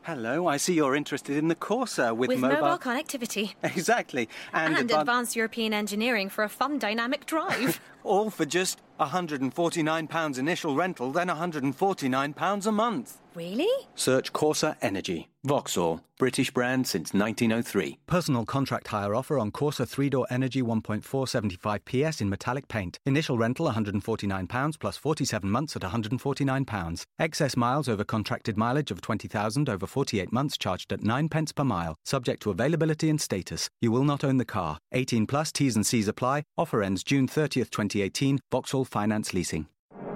Hello, I see you're interested in the Corsa with mobile connectivity. Exactly. And advanced European engineering for a fun dynamic drive. All for just £149 initial rental, then £149 a month. Really? Search Corsa Energy. Vauxhall. British brand since 1903. Personal contract hire offer on Corsa 3-door Energy 1.475 PS in metallic paint. Initial rental £149 plus 47 months at £149. Excess miles over contracted mileage of 20,000 over 48 months charged at 9 pence per mile. Subject to availability and status. You will not own the car. 18 plus T's and C's apply. Offer ends June 30th, 2018. Vauxhall Finance Leasing.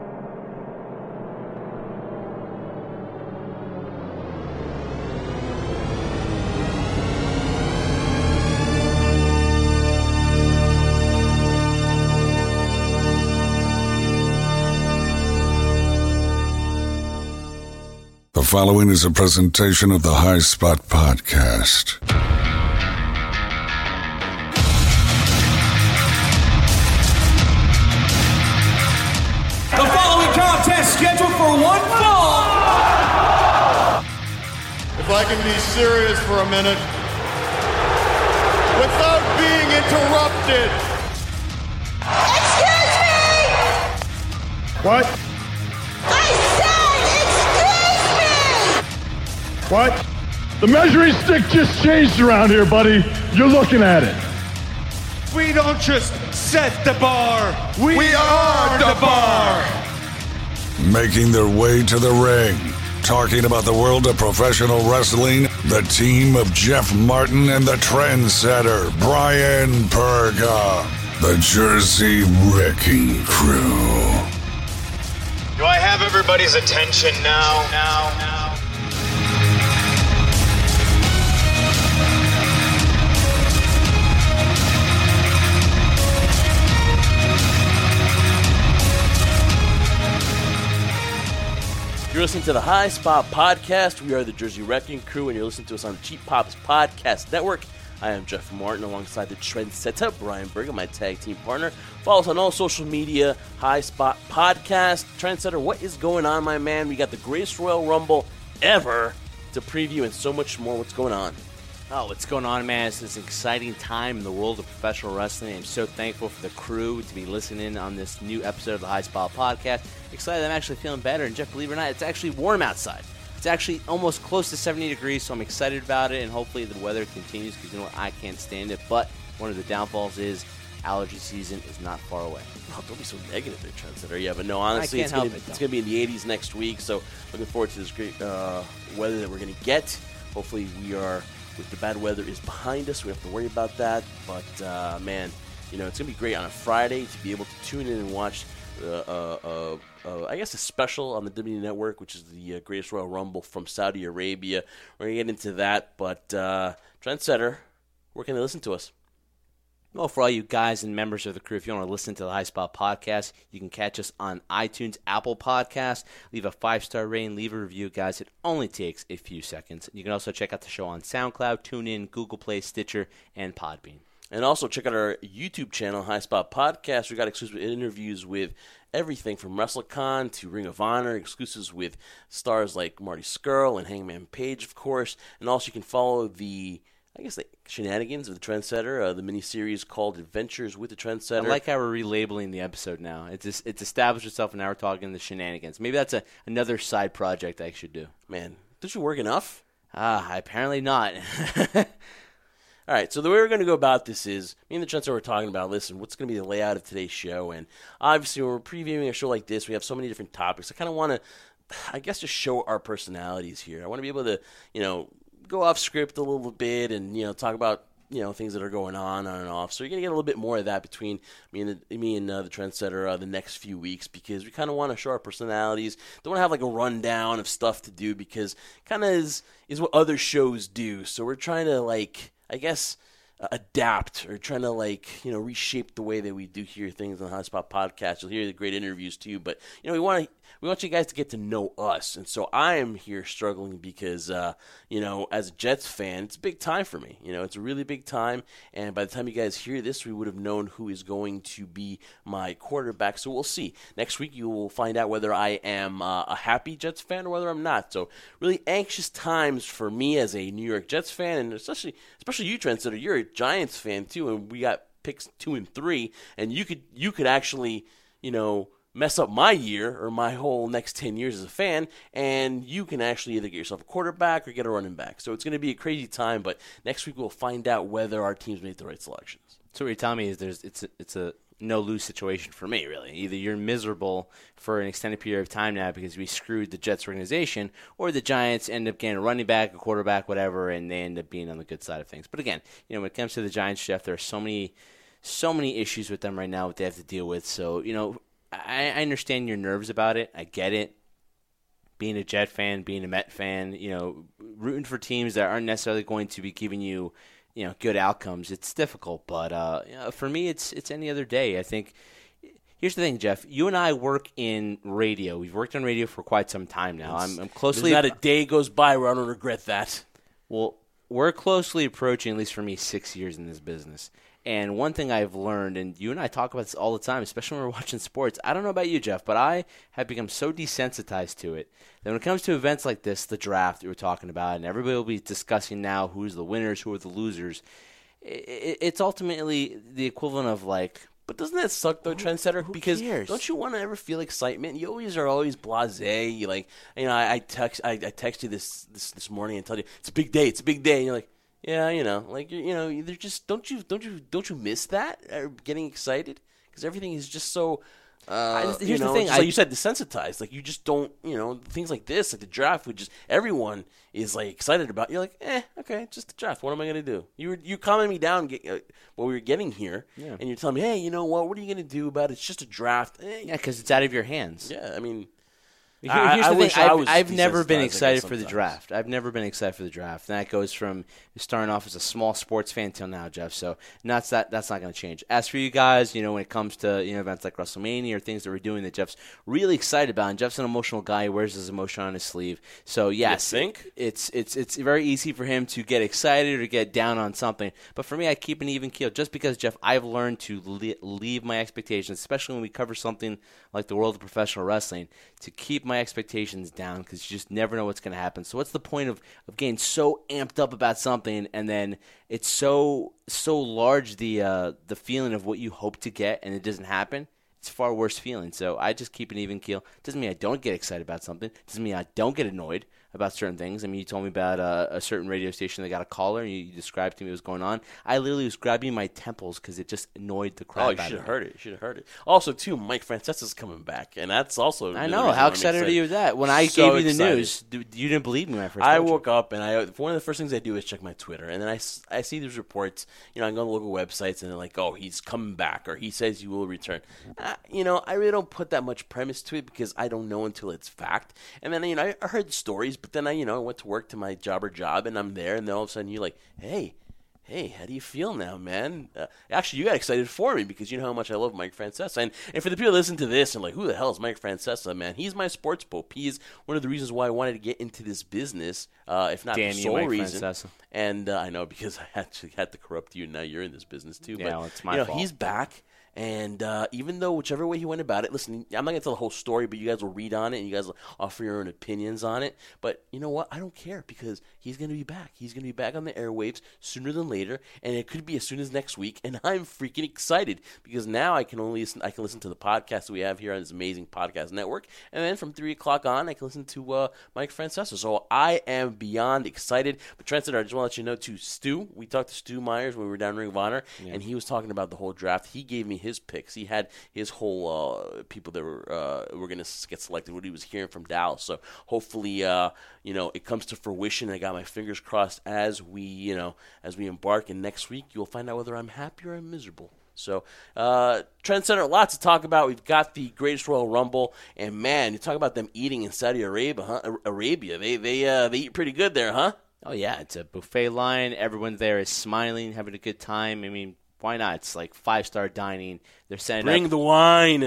The following is a presentation of the High Spot Podcast. The following contest scheduled for one fall. If I can be serious for a minute, without being interrupted. Excuse me! What? What? The measuring stick just changed around here, buddy. You're looking at it. We don't just set the bar. We are the bar. Making their way to the ring, talking about the world of professional wrestling, the team of Jeff Martin and the trendsetter, Brian Perga, the Jersey Wrecking Crew. Do I have everybody's attention now? You're listening to the High Spot Podcast. We are the Jersey Wrecking Crew, and you're listening to us on Cheap Pops Podcast Network. I am Jeff Martin, alongside the trendsetter, Brian Berger, my tag team partner. Follow us on all social media, High Spot Podcast. Trendsetter, what is going on, my man? We got the greatest Royal Rumble ever to preview and so much more. What's going on? Oh, what's going on, man? It's this exciting time in the world of professional wrestling. I'm so thankful for the crew to be listening on this new episode of the High Spot Podcast. Excited, I'm actually feeling better. And Jeff, believe it or not, it's actually warm outside. It's actually almost close to 70 degrees, so I'm excited about it. And hopefully the weather continues, because you know what, I can't stand it. But one of the downfalls is allergy season is not far away. Oh, don't be so negative there, trendsetter. Yeah, but no, honestly, it's going to be in the 80s next week. So looking forward to this great weather that we're going to get. Hopefully we are... With the bad weather is behind us, we don't have to worry about that. But, man, you know, it's going to be great on a Friday to be able to tune in and watch, I guess, a special on the WWE Network, which is the Greatest Royal Rumble from Saudi Arabia. We're going to get into that. But, trendsetter, where can they listen to us? Well, for all you guys and members of the crew, if you want to listen to the High Spot Podcast, you can catch us on iTunes, Apple Podcasts. Leave a 5-star rating, leave a review, guys. It only takes a few seconds. You can also check out the show on SoundCloud, TuneIn, Google Play, Stitcher, and Podbean. And also check out our YouTube channel, High Spot Podcast. We got exclusive interviews with everything from WrestleCon to Ring of Honor, exclusives with stars like Marty Scurll and Hangman Page, of course. And also you can follow the shenanigans of the Trendsetter, the miniseries called Adventures with the Trendsetter. I like how we're relabeling the episode now. It's established itself, and now we're talking the shenanigans. Maybe that's another side project I should do. Man, did you work enough? Apparently not. All right, so the way we're going to go about this is, me and the Trendsetter were talking about, listen, what's going to be the layout of today's show? And obviously, when we're previewing a show like this, we have so many different topics. I kind of want to, I guess, just show our personalities here. I want to be able to, go off script a little bit and, talk about, things that are going on and off. So you're going to get a little bit more of that between me and the Trendsetter the next few weeks, because we kind of want to show our personalities. Don't want to have like a rundown of stuff to do, because kind of is what other shows do. So we're trying to adapt, or trying to reshape the way that we do hear things on the High Spot Podcast. You'll hear the great interviews too, but we want to we want you guys to get to know us. And so I am here struggling because, as a Jets fan, it's a big time for me. It's a really big time. And by the time you guys hear this, we would have known who is going to be my quarterback. So we'll see. Next week, you will find out whether I am a happy Jets fan or whether I'm not. So really anxious times for me as a New York Jets fan, and especially you, Trendsetter. You're a Giants fan too, and we got picks 2 and 3, and you could actually, mess up my year or my whole next 10 years as a fan, and you can actually either get yourself a quarterback or get a running back. So it's going to be a crazy time, but next week we'll find out whether our teams made the right selections. So what you're telling me is it's a no-lose situation for me, really. Either you're miserable for an extended period of time now because we screwed the Jets organization, or the Giants end up getting a running back, a quarterback, whatever, and they end up being on the good side of things. But again, when it comes to the Giants, Jeff, there are so many issues with them right now that they have to deal with. So, I understand your nerves about it. I get it. Being a Jet fan, being a Met fan, rooting for teams that aren't necessarily going to be giving you, good outcomes, it's difficult. But for me, it's any other day. I think here's the thing, Jeff. You and I work in radio. We've worked on radio for quite some time now. I'm closely. There's not a day goes by where I don't regret that. Well, we're closely approaching, at least for me, 6 years in this business. And one thing I've learned, and you and I talk about this all the time, especially when we're watching sports, I don't know about you, Jeff, but I have become so desensitized to it that when it comes to events like this, the draft we were talking about, and everybody will be discussing now who's the winners, who are the losers, it's ultimately the equivalent of like, but doesn't that suck though, Trendsetter? Who because cares? Don't you want to ever feel excitement? You always are blasé. You I text you this morning and tell you it's a big day, and you're like, yeah, they're just don't you miss that getting excited because everything is just so. Here's the thing, like you said, desensitized. Like you just don't, things like this, like the draft, everyone is like excited about. You're like, okay, just the draft. What am I gonna do? You calming me down while we were getting here, and you're telling me, hey, you know what? What are you gonna do about it? It's just a draft. Yeah, because it's out of your hands. Yeah, I mean. Here's the thing. I've never been excited for the draft. I've never been excited for the draft. And that goes from starting off as a small sports fan till now, Jeff. So that's not going to change. As for you guys, when it comes to events like WrestleMania or things that we're doing that Jeff's really excited about, and Jeff's an emotional guy. He wears his emotion on his sleeve. So yes, it's very easy for him to get excited or get down on something. But for me, I keep an even keel. Just because, Jeff, I've learned to leave my expectations, especially when we cover something like the world of professional wrestling, to keep my expectations down because you just never know what's going to happen. So what's the point of getting so amped up about something and then it's so large the feeling of what you hope to get and it doesn't happen? It's a far worse feeling. So I just keep an even keel. Doesn't mean I don't get excited about something. Doesn't mean I don't get annoyed about certain things. I mean, you told me about a certain radio station that got a caller, and you described to me what was going on. I literally was grabbing my temples because it just annoyed the crap out of me. You should have heard it. Also, too, Mike Francesa's coming back, and that's also. I know. How excited are you with that? When I gave you the news, you didn't believe me when I first told you. I woke up, and one of the first things I do is check my Twitter, and then I see these reports. I go on the local websites, and they're like, "Oh, he's coming back," or "He says he will return." I really don't put that much premise to it because I don't know until it's fact. And then I heard the stories, but then I went to work to my job, and I'm there, and then all of a sudden you're like, hey, how do you feel now, man? Actually, you got excited for me because you know how much I love Mike Francesa. And for the people that listen to this and like, who the hell is Mike Francesa, man? He's my sports pope. He is one of the reasons why I wanted to get into this business, if not the sole reason. Francesa. And I know because I actually had to corrupt you, and now you're in this business too. Yeah, but it's my fault. He's back. And even though whichever way he went about it, listen, I'm not going to tell the whole story, but you guys will read on it and you guys will offer your own opinions on it. But you know what? I don't care because he's going to be back. He's going to be back on the airwaves sooner than later, and it could be as soon as next week. And I'm freaking excited because now I can listen to the podcast that we have here on this amazing podcast network. And then from 3 o'clock on, I can listen to Mike Francesa. So I am beyond excited. But Trendsetter, I just want to let you know, too, Stu, we talked to Stu Myers when we were down in Ring of Honor, and he was talking about the whole draft. He gave me his picks. He had his whole people that were going to get selected, what he was hearing from Dallas. So hopefully, it comes to fruition. I got my fingers crossed as we embark. And next week, you'll find out whether I'm happy or I'm miserable. So, Trendsetter, lots to talk about. We've got the Greatest Royal Rumble, and man, you talk about them eating in Saudi Arabia, huh? They eat pretty good there, huh? Oh yeah, it's a buffet line. Everyone there is smiling, having a good time. I mean, why not? It's like 5-star dining. They're setting Bring the wine.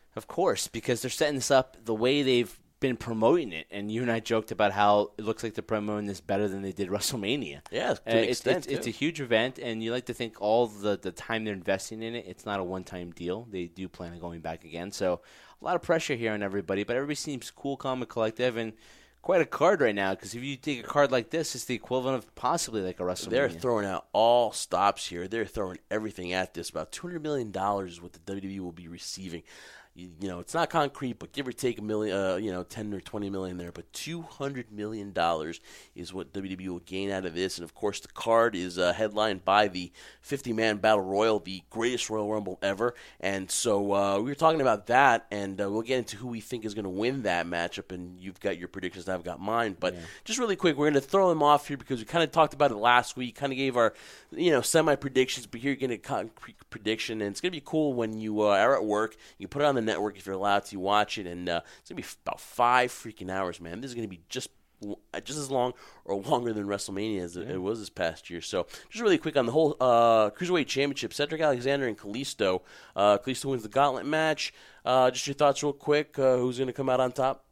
Of course, because they're setting this up the way they've been promoting it, and you and I joked about how it looks like they're promoting this better than they did WrestleMania. Yeah, to an extent, it's a huge event, and you like to think all the time they're investing in it, it's not a one-time deal. They do plan on going back again, so a lot of pressure here on everybody, but everybody seems cool, calm, and collective, and quite a card right now, because if you take a card like this, it's the equivalent of possibly like a WrestleMania. They're throwing out all stops here. They're throwing everything at this. About $200 million is what the WWE will be receiving. You know, it's not concrete, but give or take $1 million, 10 or 20 million there. But $200 million is what WWE will gain out of this. And of course, the card is headlined by the 50-man Battle Royal, the greatest Royal Rumble ever. And so we were talking about that, and we'll get into who we think is going to win that matchup. And you've got your predictions, and I've got mine. But just really quick, we're going to throw them off here because we kind of talked about it last week. Kind of gave our semi predictions, but here you're getting a concrete prediction, and it's going to be cool when you are at work. You can put it on the network if you're allowed to watch it, and it's going to be about 5 freaking hours, man. This is going to be just as long or longer than WrestleMania as it was this past year. So just really quick on the whole Cruiserweight Championship, Cedric Alexander and Kalisto. Kalisto wins the gauntlet match. Just your thoughts real quick. Who's going to come out on top?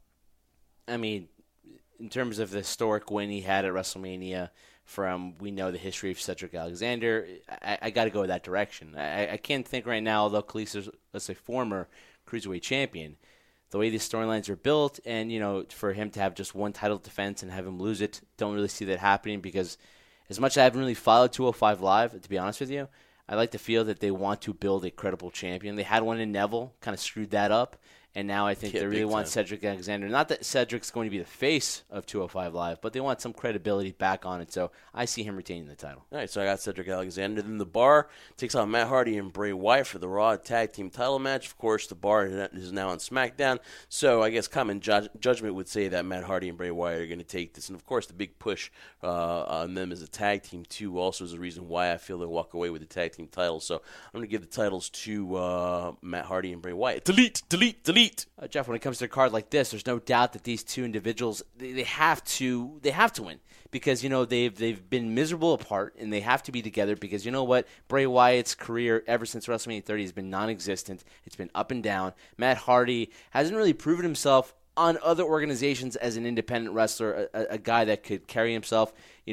I mean, in terms of the historic win he had at WrestleMania, we know the history of Cedric Alexander, I got to go that direction. I can't think right now, although Kalisto's a former Cruiserweight champion, the way these storylines are built, and for him to have just one title defense and have him lose it, don't really see that happening, because as much as I haven't really followed 205 Live, to be honest with you, I like to feel that they want to build a credible champion. They had one in Neville, kind of screwed that up. And now I think they really want Cedric Alexander. Not that Cedric's going to be the face of 205 Live, but they want some credibility back on it. So I see him retaining the title. All right, so I got Cedric Alexander. Then the Bar takes on Matt Hardy and Bray Wyatt for the Raw Tag Team title match. Of course, the Bar is now on SmackDown. So I guess common judgment would say that Matt Hardy and Bray Wyatt are going to take this. And, of course, the big push on them as a tag team, too, also is a reason why I feel they'll walk away with the tag team titles. So I'm going to give the titles to Matt Hardy and Bray Wyatt. Delete. Jeff, when it comes to a card like this, there's no doubt that these two individuals they have to win, because they've been miserable apart, and they have to be together, because you know what, Bray Wyatt's career ever since WrestleMania 30 has been non-existent. It's been up and down. Matt Hardy hasn't really proven himself on other organizations as an independent wrestler, a guy that could carry himself. He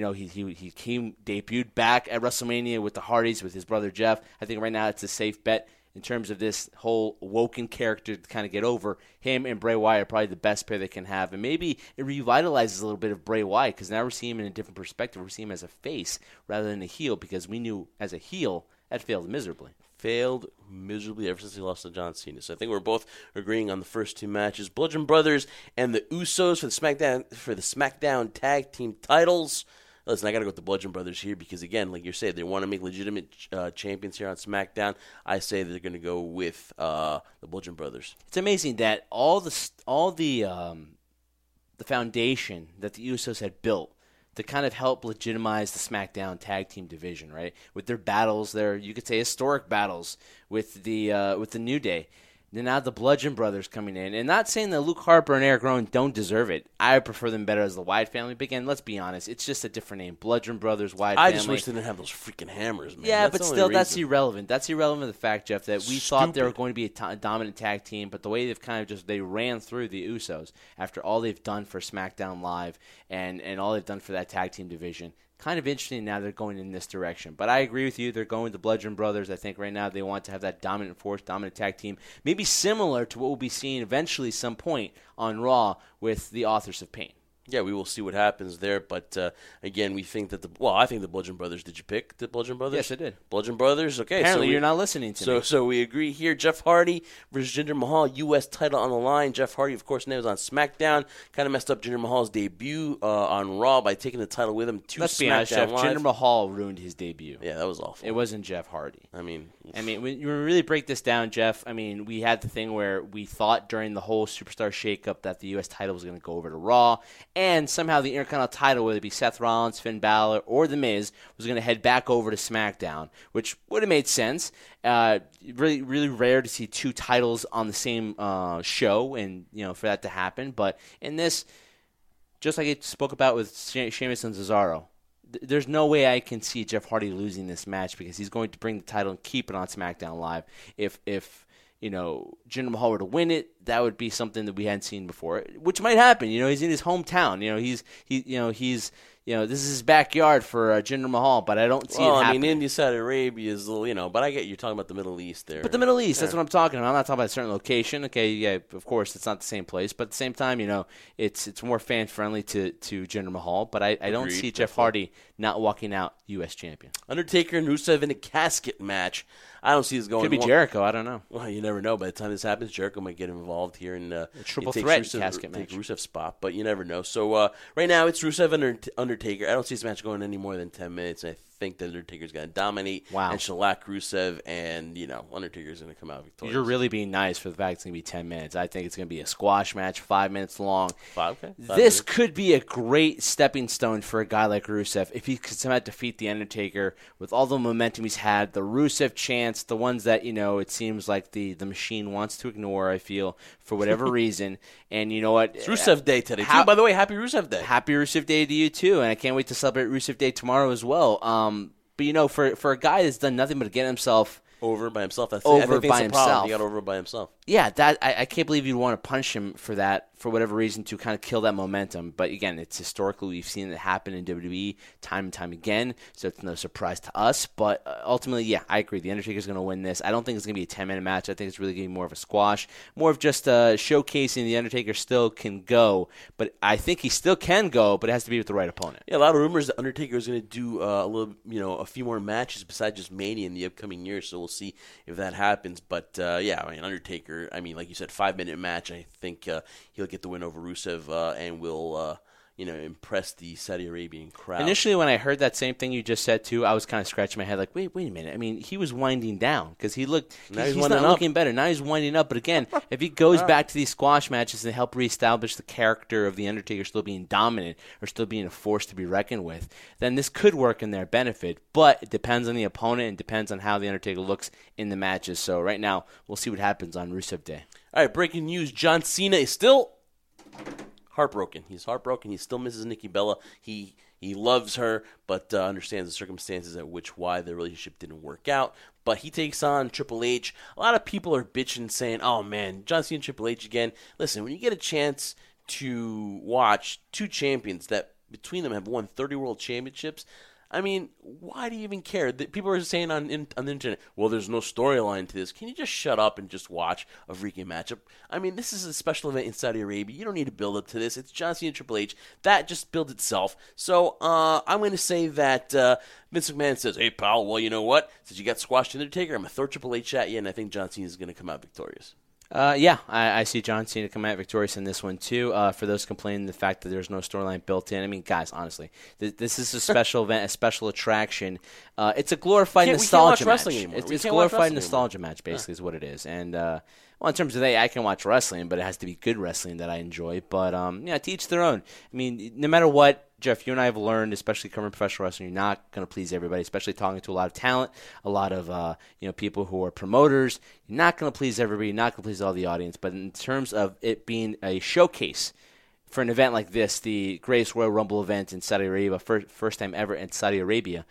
debuted back at WrestleMania with the Hardys with his brother Jeff. I think right now it's a safe bet. In terms of this whole Woken character to kind of get over, him and Bray Wyatt are probably the best pair they can have. And maybe it revitalizes a little bit of Bray Wyatt, because now we're seeing him in a different perspective. We're seeing him as a face rather than a heel, because we knew as a heel that failed miserably. Failed miserably ever since he lost to John Cena. So I think we're both agreeing on the first two matches. Bludgeon Brothers and the Usos for the SmackDown Tag Team titles. Listen, I got to go with the Bludgeon Brothers here because, again, like you said, they want to make legitimate champions here on SmackDown. I say they're going to go with the Bludgeon Brothers. It's amazing that all the foundation that the Usos had built to kind of help legitimize the SmackDown tag team division, right? With their battles, you could say historic battles with the New Day. Then now the Bludgeon Brothers coming in. And not saying that Luke Harper and Eric Rowan don't deserve it. I prefer them better as the Wyatt family. But again, let's be honest. It's just a different name. Bludgeon Brothers, Wyatt family. I just wish they didn't have those freaking hammers, man. Yeah, but still, that's irrelevant. That's irrelevant to the fact, Jeff, that we thought they were going to be a dominant tag team. But the way they've kind of they ran through the Usos after all they've done for SmackDown Live and all they've done for that tag team division. Kind of interesting now they're going in this direction. But I agree with you. They're going with the Bludgeon Brothers. I think right now they want to have that dominant force, dominant tag team, maybe similar to what we'll be seeing eventually some point on Raw with the Authors of Pain. Yeah, we will see what happens there. But, again, we think that I think the Bludgeon Brothers. Did you pick the Bludgeon Brothers? Yes, I did. Bludgeon Brothers? Okay. Apparently you're not listening to me. So we agree here. Jeff Hardy versus Jinder Mahal, U.S. title on the line. Jeff Hardy, of course, now is on SmackDown. Kind of messed up Jinder Mahal's debut on Raw by taking the title with him to Let's SmackDown be honest, Jeff. Live. Jinder Mahal ruined his debut. Yeah, that was awful. It wasn't Jeff Hardy. I mean, when you really break this down, Jeff, we had the thing where we thought during the whole Superstar shakeup that the U.S. title was going to go over to Raw, and somehow the Intercontinental title, whether it be Seth Rollins, Finn Balor, or The Miz, was going to head back over to SmackDown, which would have made sense. Really, really rare to see two titles on the same show, and for that to happen. But in this, just like I spoke about with Sheamus and Cesaro, there's no way I can see Jeff Hardy losing this match because he's going to bring the title and keep it on SmackDown Live. If Jinder Mahal were to win it, that would be something that we hadn't seen before, which might happen. He's in his hometown. This is his backyard for Jinder Mahal, but I don't see it happening. India, Saudi Arabia is, but I get you're talking about the Middle East there. But the Middle East, that's what I'm talking about. I'm not talking about a certain location. Okay, yeah, of course, it's not the same place, but at the same time, it's more fan-friendly to Jinder Mahal, but I don't see Jeff Hardy not walking out U.S. champion. Undertaker and Rusev in a casket match. I don't see this going. Could be Jericho. I don't know. Well, you never know. By the time this happens, Jericho might get involved here and a triple threat casket match. Take Rusev's spot, but you never know. So right now it's Rusev and Undertaker. I don't see this match going any more than 10 minutes. I think that Undertaker's going to dominate and shellac Rusev, and Undertaker's going to come out victorious. You're really being nice for the fact it's going to be 10 minutes. I think it's going to be a squash match, 5 minutes long. This could be a great stepping stone for a guy like Rusev if he could somehow defeat the Undertaker with all the momentum he's had, the Rusev chants, the ones that it seems like the machine wants to ignore. I feel for whatever reason, and you know what? It's Rusev Day today too. By the way, happy Rusev Day. Happy Rusev Day to you too, and I can't wait to celebrate Rusev Day tomorrow as well. But for a guy that's done nothing but get himself over by himself, He got over by himself. Yeah, I can't believe you'd want to punish him for that, for whatever reason, to kind of kill that momentum. But again, it's historically, we've seen it happen in WWE time and time again, so it's no surprise to us. But ultimately, yeah, I agree. The Undertaker's going to win this. I don't think it's going to be a 10-minute match. I think it's really going to be more of a squash, more of just showcasing the Undertaker still can go. But I think he still can go, but it has to be with the right opponent. Yeah, a lot of rumors that Undertaker is going to do a few more matches besides just Mania in the upcoming years. So we'll see if that happens. But Undertaker. Like you said, 5-minute match. I think he'll get the win over Rusev and will, impress the Saudi Arabian crowd. Initially, when I heard that same thing you just said too, I was kind of scratching my head, like, wait a minute. He was winding down because he's not looking better. Now he's winding up. But again, if he goes back to these squash matches and help reestablish the character of the Undertaker still being dominant or still being a force to be reckoned with, then this could work in their benefit. But it depends on the opponent and depends on how the Undertaker looks in the matches. So right now, we'll see what happens on Rusev Day. All right, breaking news. John Cena is still heartbroken. He's heartbroken. He still misses Nikki Bella. He loves her, but understands the circumstances at why the relationship didn't work out. But he takes on Triple H. A lot of people are bitching, saying, oh, man, John Cena and Triple H again. Listen, when you get a chance to watch two champions that between them have won 30 world championships, why do you even care? People are saying on the internet, well, there's no storyline to this. Can you just shut up and just watch a freaking matchup? This is a special event in Saudi Arabia. You don't need to build up to this. It's John Cena and Triple H. That just builds itself. So I'm going to say that Vince McMahon says, hey, pal, well, you know what? Since you got squashed Undertaker, I'm going to throw Triple H at you, and I think John Cena is going to come out victorious. I see John Cena come out victorious in this one, too. For those complaining the fact that there's no storyline built in. Guys, honestly, this is a special event, a special attraction. It's a glorified nostalgia match. It's a glorified nostalgia match, basically, is what it is. And, in terms of that, I can watch wrestling, but it has to be good wrestling that I enjoy. But, to each their own. No matter what, Jeff, you and I have learned, especially covering professional wrestling, you're not going to please everybody, especially talking to a lot of talent, a lot of people who are promoters. You're not going to please everybody. You're not going to please all the audience. But in terms of it being a showcase for an event like this, the greatest Royal Rumble event in Saudi Arabia, first time ever in Saudi Arabia,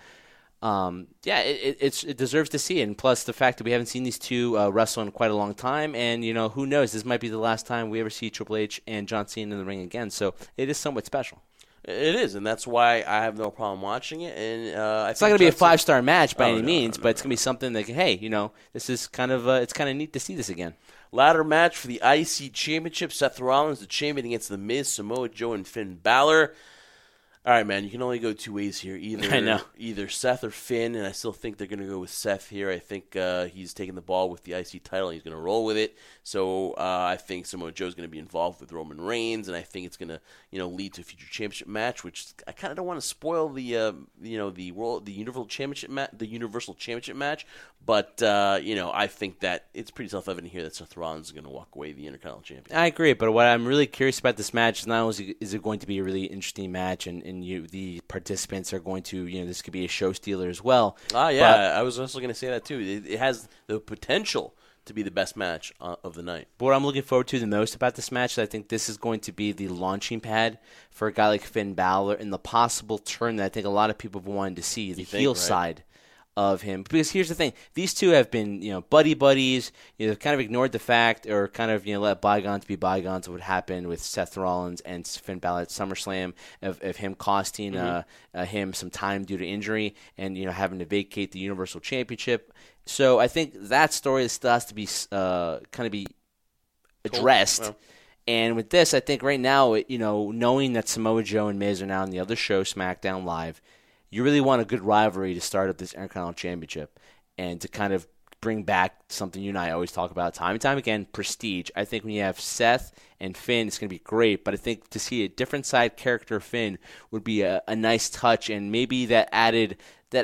it deserves to see it. And plus the fact that we haven't seen these two wrestle in quite a long time, and who knows, this might be the last time we ever see Triple H and John Cena in the ring again. So it is somewhat special. It is, and that's why I have no problem watching it. And it's not going to be a 5-star match by any means, but it's going to be something that, hey, this is kind of it's kind of neat to see this again. Ladder match for the IC Championship: Seth Rollins, the champion, against The Miz, Samoa Joe, and Finn Balor. All right, man, you can only go two ways here. Either Seth or Finn, and I still think they're going to go with Seth here. I think he's taking the ball with the IC title, and he's going to roll with it. So I think Samoa Joe's going to be involved with Roman Reigns, and I think it's going to lead to a future championship match, which I kind of don't want to spoil the Universal Championship match. But I think that it's pretty self-evident here that Seth Rollins is going to walk away the Intercontinental Champion. I agree, but what I'm really curious about this match is not only is it going to be a really interesting match, and the participants are going to, this could be a show stealer as well. I was also going to say that too. It has the potential to be the best match of the night. But what I'm looking forward to the most about this match is I think this is going to be the launching pad for a guy like Finn Balor and the possible turn that I think a lot of people have wanted to see, the heel side of him. Because here's the thing. These two have been, buddy buddies. They've kind of ignored the fact or kind of, let bygones be bygones of what happened with Seth Rollins and Finn Balor at SummerSlam of him costing him some time due to injury and, having to vacate the Universal Championship. So I think that story still has to be kind of be addressed. Cool. Well. And with this, I think right now, knowing that Samoa Joe and Miz are now on the other show, SmackDown Live, you really want a good rivalry to start up this Intercontinental Championship and to kind of bring back something you and I always talk about time and time again, prestige. I think when you have Seth and Finn, it's going to be great, but I think to see a different side character of Finn would be a nice touch, and maybe that added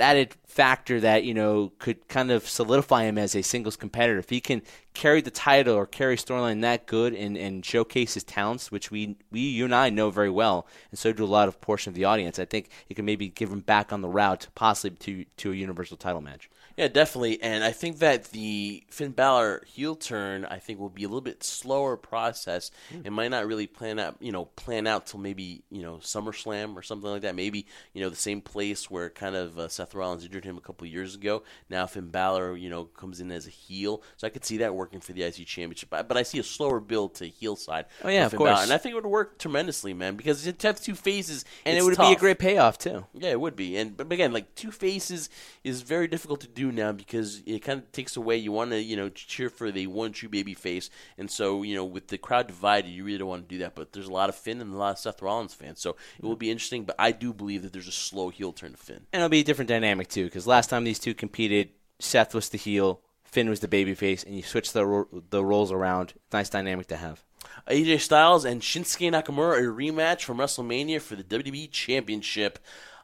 factor that, could kind of solidify him as a singles competitor. If he can carry the title or carry storyline that good and showcase his talents, which you and I know very well, and so do a lot of portion of the audience, I think it can maybe give him back on the route possibly to a Universal title match. Yeah, definitely, and I think that the Finn Balor heel turn, I think, will be a little bit slower process. It might not really plan out till maybe SummerSlam or something like that. Maybe the same place where kind of Seth Rollins injured him a couple of years ago. Now Finn Balor comes in as a heel, so I could see that working for the IC Championship. But I see a slower build to heel side. Oh yeah, of course, Balor. And I think it would work tremendously, man, because to have two faces, and it would be a great payoff too. Yeah, it would be. But again, like two faces is very difficult to do now because it kind of takes away. You want to cheer for the one true baby face, and so with the crowd divided, you really don't want to do that. But there's a lot of Finn and a lot of Seth Rollins fans, so it will be interesting. But I do believe that there's a slow heel turn to Finn, and it'll be a different dynamic too. Because last time these two competed, Seth was the heel, Finn was the baby face, and you switch the roles around. Nice dynamic to have. AJ Styles and Shinsuke Nakamura, a rematch from WrestleMania for the WWE Championship.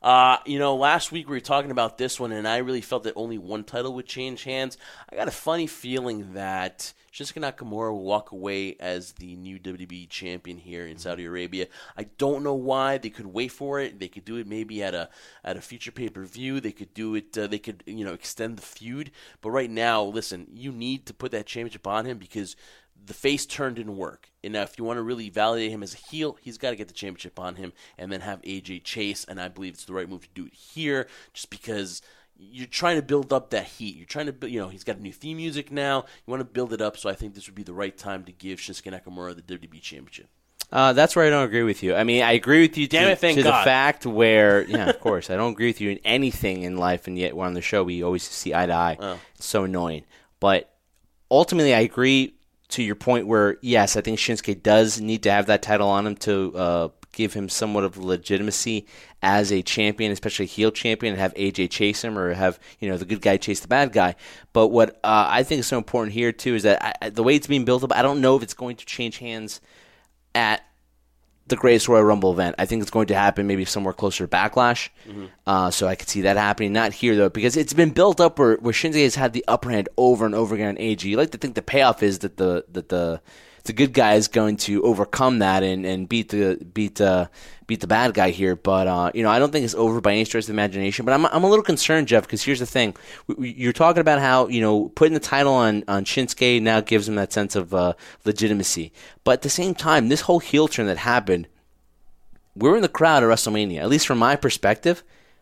Last week we were talking about this one, and I really felt that only one title would change hands. I got a funny feeling that Shinsuke Nakamura will walk away as the new WWE champion here in Saudi Arabia. I don't know why. They could wait for it. They could do it maybe at a future pay-per-view. They could do it. They could extend the feud. But right now, listen, you need to put that championship on him because the face turn didn't work. And now if you want to really validate him as a heel, he's got to get the championship on him and then have AJ chase. And I believe it's the right move to do it here just because you're trying to build up that heat. You're trying to, he's got new theme music now. You want to build it up, so I think this would be the right time to give Shinsuke Nakamura the WWE Championship. That's where I don't agree with you. I mean, I agree with you to the fact where, yeah, of course, I don't agree with you in anything in life, and yet we're on the show, we always see eye to eye. Oh. It's so annoying. But ultimately, I agree to your point where, yes, I think Shinsuke does need to have that title on him to give him somewhat of legitimacy as a champion, especially a heel champion, and have AJ chase him or have the good guy chase the bad guy. But what I think is so important here, too, is that the way it's being built up, I don't know if it's going to change hands at the Greatest Royal Rumble event. I think it's going to happen maybe somewhere closer to Backlash. Mm-hmm. So I could see that happening. Not here, though, because it's been built up where Shinsuke has had the upper hand over and over again on AJ. You like to think the payoff is that the good guy is going to overcome that and beat the bad guy here. But I don't think it's over by any stretch of the imagination. But I'm a little concerned, Jeff, because here's the thing: you're talking about how putting the title on Shinsuke now gives him that sense of legitimacy. But at the same time, this whole heel turn that happened, we're in the crowd at WrestleMania. At least from my perspective,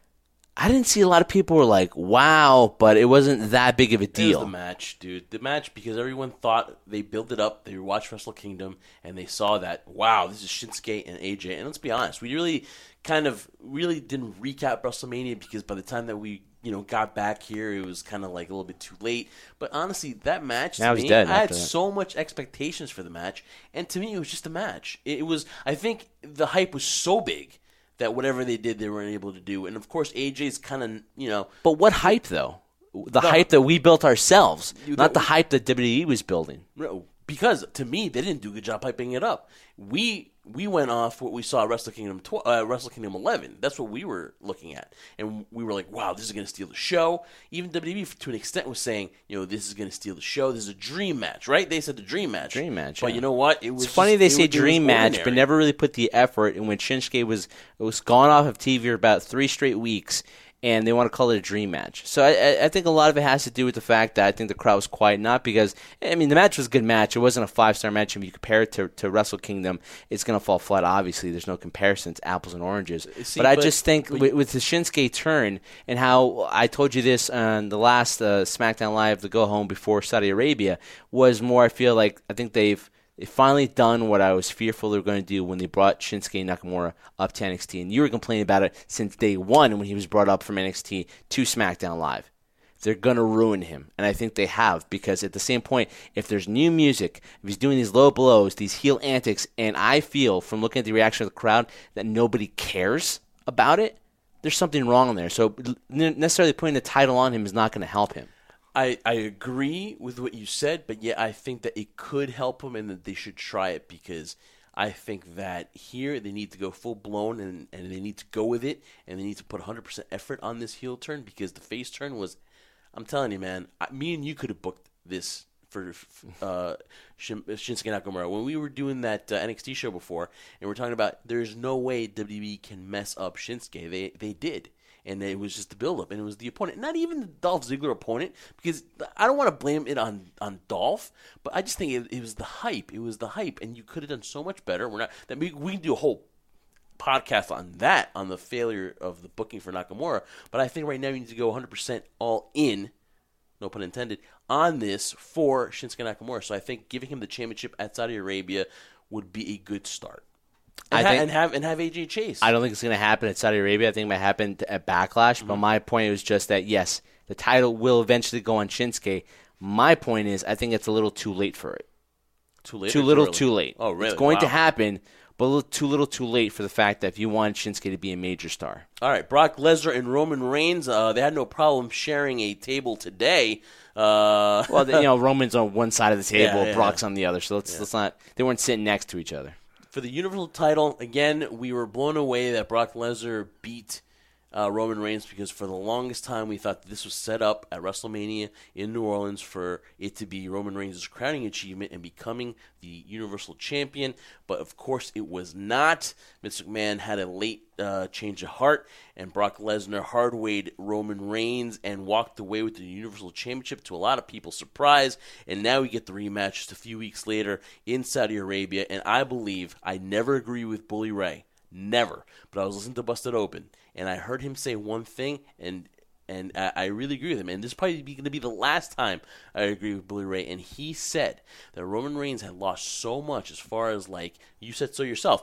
I didn't see a lot of people were like, wow, but it wasn't that big of a deal. It was the match, dude. The match, because everyone thought they built it up. They watched Wrestle Kingdom, and they saw that, wow, this is Shinsuke and AJ. And let's be honest, we really didn't recap WrestleMania because by the time that we got back here, it was kind of like a little bit too late. But honestly, that match, to me, I had so much expectations for the match. And to me, it was just a match. It was, I think the hype was so big that whatever they did, they weren't able to do. And, of course, AJ's kind of, But what hype, though? The hype that we built ourselves, not the hype that WWE was building. Because, to me, they didn't do a good job hyping it up. We went off what we saw at Wrestle Kingdom 11. That's what we were looking at. And we were like, wow, this is going to steal the show. Even WWE, to an extent, was saying, this is going to steal the show. This is a dream match, right? They said the dream match. Dream match, But you know what? It's funny they say dream match, but never really put the effort in when Shinsuke was gone off of TV for about 3 straight weeks. and they want to call it a dream match. So I think a lot of it has to do with the fact that I think the crowd was quiet, not because, I mean, the match was a good match. It wasn't a 5-star match. If you compare it to Wrestle Kingdom, it's going to fall flat, obviously. There's no comparison. It's apples and oranges. But I just think with the Shinsuke turn and how I told you this on the last SmackDown Live, the go home before Saudi Arabia, was more, I think they've finally done what I was fearful they were going to do when they brought Shinsuke Nakamura up to NXT. And you were complaining about it since day one when he was brought up from NXT to SmackDown Live. They're going to ruin him. And I think they have, because at the same point, if there's new music, if he's doing these low blows, these heel antics, and I feel from looking at the reaction of the crowd that nobody cares about it, there's something wrong there. So necessarily putting the title on him is not going to help him. I agree with what you said, but yet I think that it could help them and that they should try it, because I think that here they need to go full-blown and they need to go with it, and they need to put 100% effort on this heel turn, because the face turn was, I'm telling you, man, me and you could have booked this for Shinsuke Nakamura. When we were doing that NXT show before, and we're talking about there's no way WWE can mess up Shinsuke, they did. And it was just the build-up, and it was the opponent. Not even the Dolph Ziggler opponent, because I don't want to blame it on Dolph, but I just think it was the hype. It was the hype, and you could have done so much better. We can do a whole podcast on that, on the failure of the booking for Nakamura, but I think right now you need to go 100% all in, no pun intended, on this for Shinsuke Nakamura. So I think giving him the championship at Saudi Arabia would be a good start. And have AJ Chase. I don't think it's going to happen at Saudi Arabia. I think it might happen at Backlash. Mm-hmm. But my point was just that, yes, the title will eventually go on Shinsuke. My point is, I think it's a little too late for it. Too late? Too late. Oh, really? It's going to happen, but a little too late for the fact that if you want Shinsuke to be a major star. All right, Brock Lesnar and Roman Reigns, they had no problem sharing a table today. Well, Roman's on one side of the table, yeah. Brock's on the other, so let's not. They weren't sitting next to each other. For the Universal title, again, we were blown away that Brock Lesnar beat Roman Reigns, because for the longest time we thought that this was set up at WrestleMania in New Orleans for it to be Roman Reigns' crowning achievement and becoming the Universal Champion. But, of course, it was not. Vince McMahon had a late change of heart, and Brock Lesnar hard-weighed Roman Reigns and walked away with the Universal Championship, to a lot of people's surprise. And now we get the rematch just a few weeks later in Saudi Arabia. And I believe, I never agree with Bully Ray. Never. But I was listening to Busted Open, and I heard him say one thing, and I really agree with him. And this is probably going to be the last time I agree with Bully Ray. And he said that Roman Reigns had lost so much, as far as, like, you said so yourself.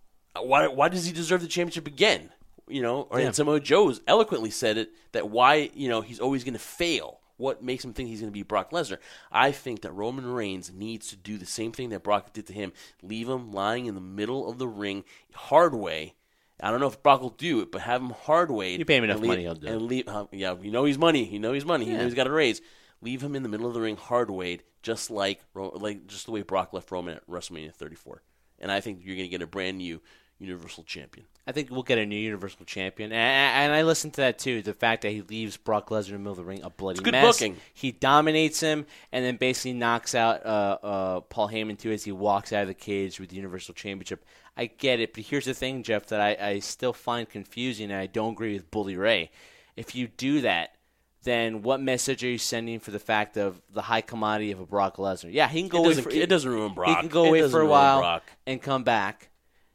Why does he deserve the championship again? And Samoa Joe eloquently said it, that why, he's always going to fail. What makes him think he's going to be Brock Lesnar? I think that Roman Reigns needs to do the same thing that Brock did to him. Leave him lying in the middle of the ring, hard way. I don't know if Brock will do it, but have him hard way. You pay him enough money, he'll do it. And leave, he's money. He knows he's got a raise. Leave him in the middle of the ring, hard weighed, just the way Brock left Roman at WrestleMania 34. And I think you're going to get a brand new Universal Champion. I think we'll get a new Universal Champion. And I listened to that, too. The fact that he leaves Brock Lesnar in the middle of the ring a bloody it's good mess. Booking. He dominates him and then basically knocks out Paul Heyman, too, as he walks out of the cage with the Universal Championship. I get it, but here's the thing, Jeff, that I still find confusing, and I don't agree with Bully Ray. If you do that, then what message are you sending for the fact of the high commodity of a Brock Lesnar? Yeah, he can go away it doesn't ruin Brock. He can go away for a while and come back.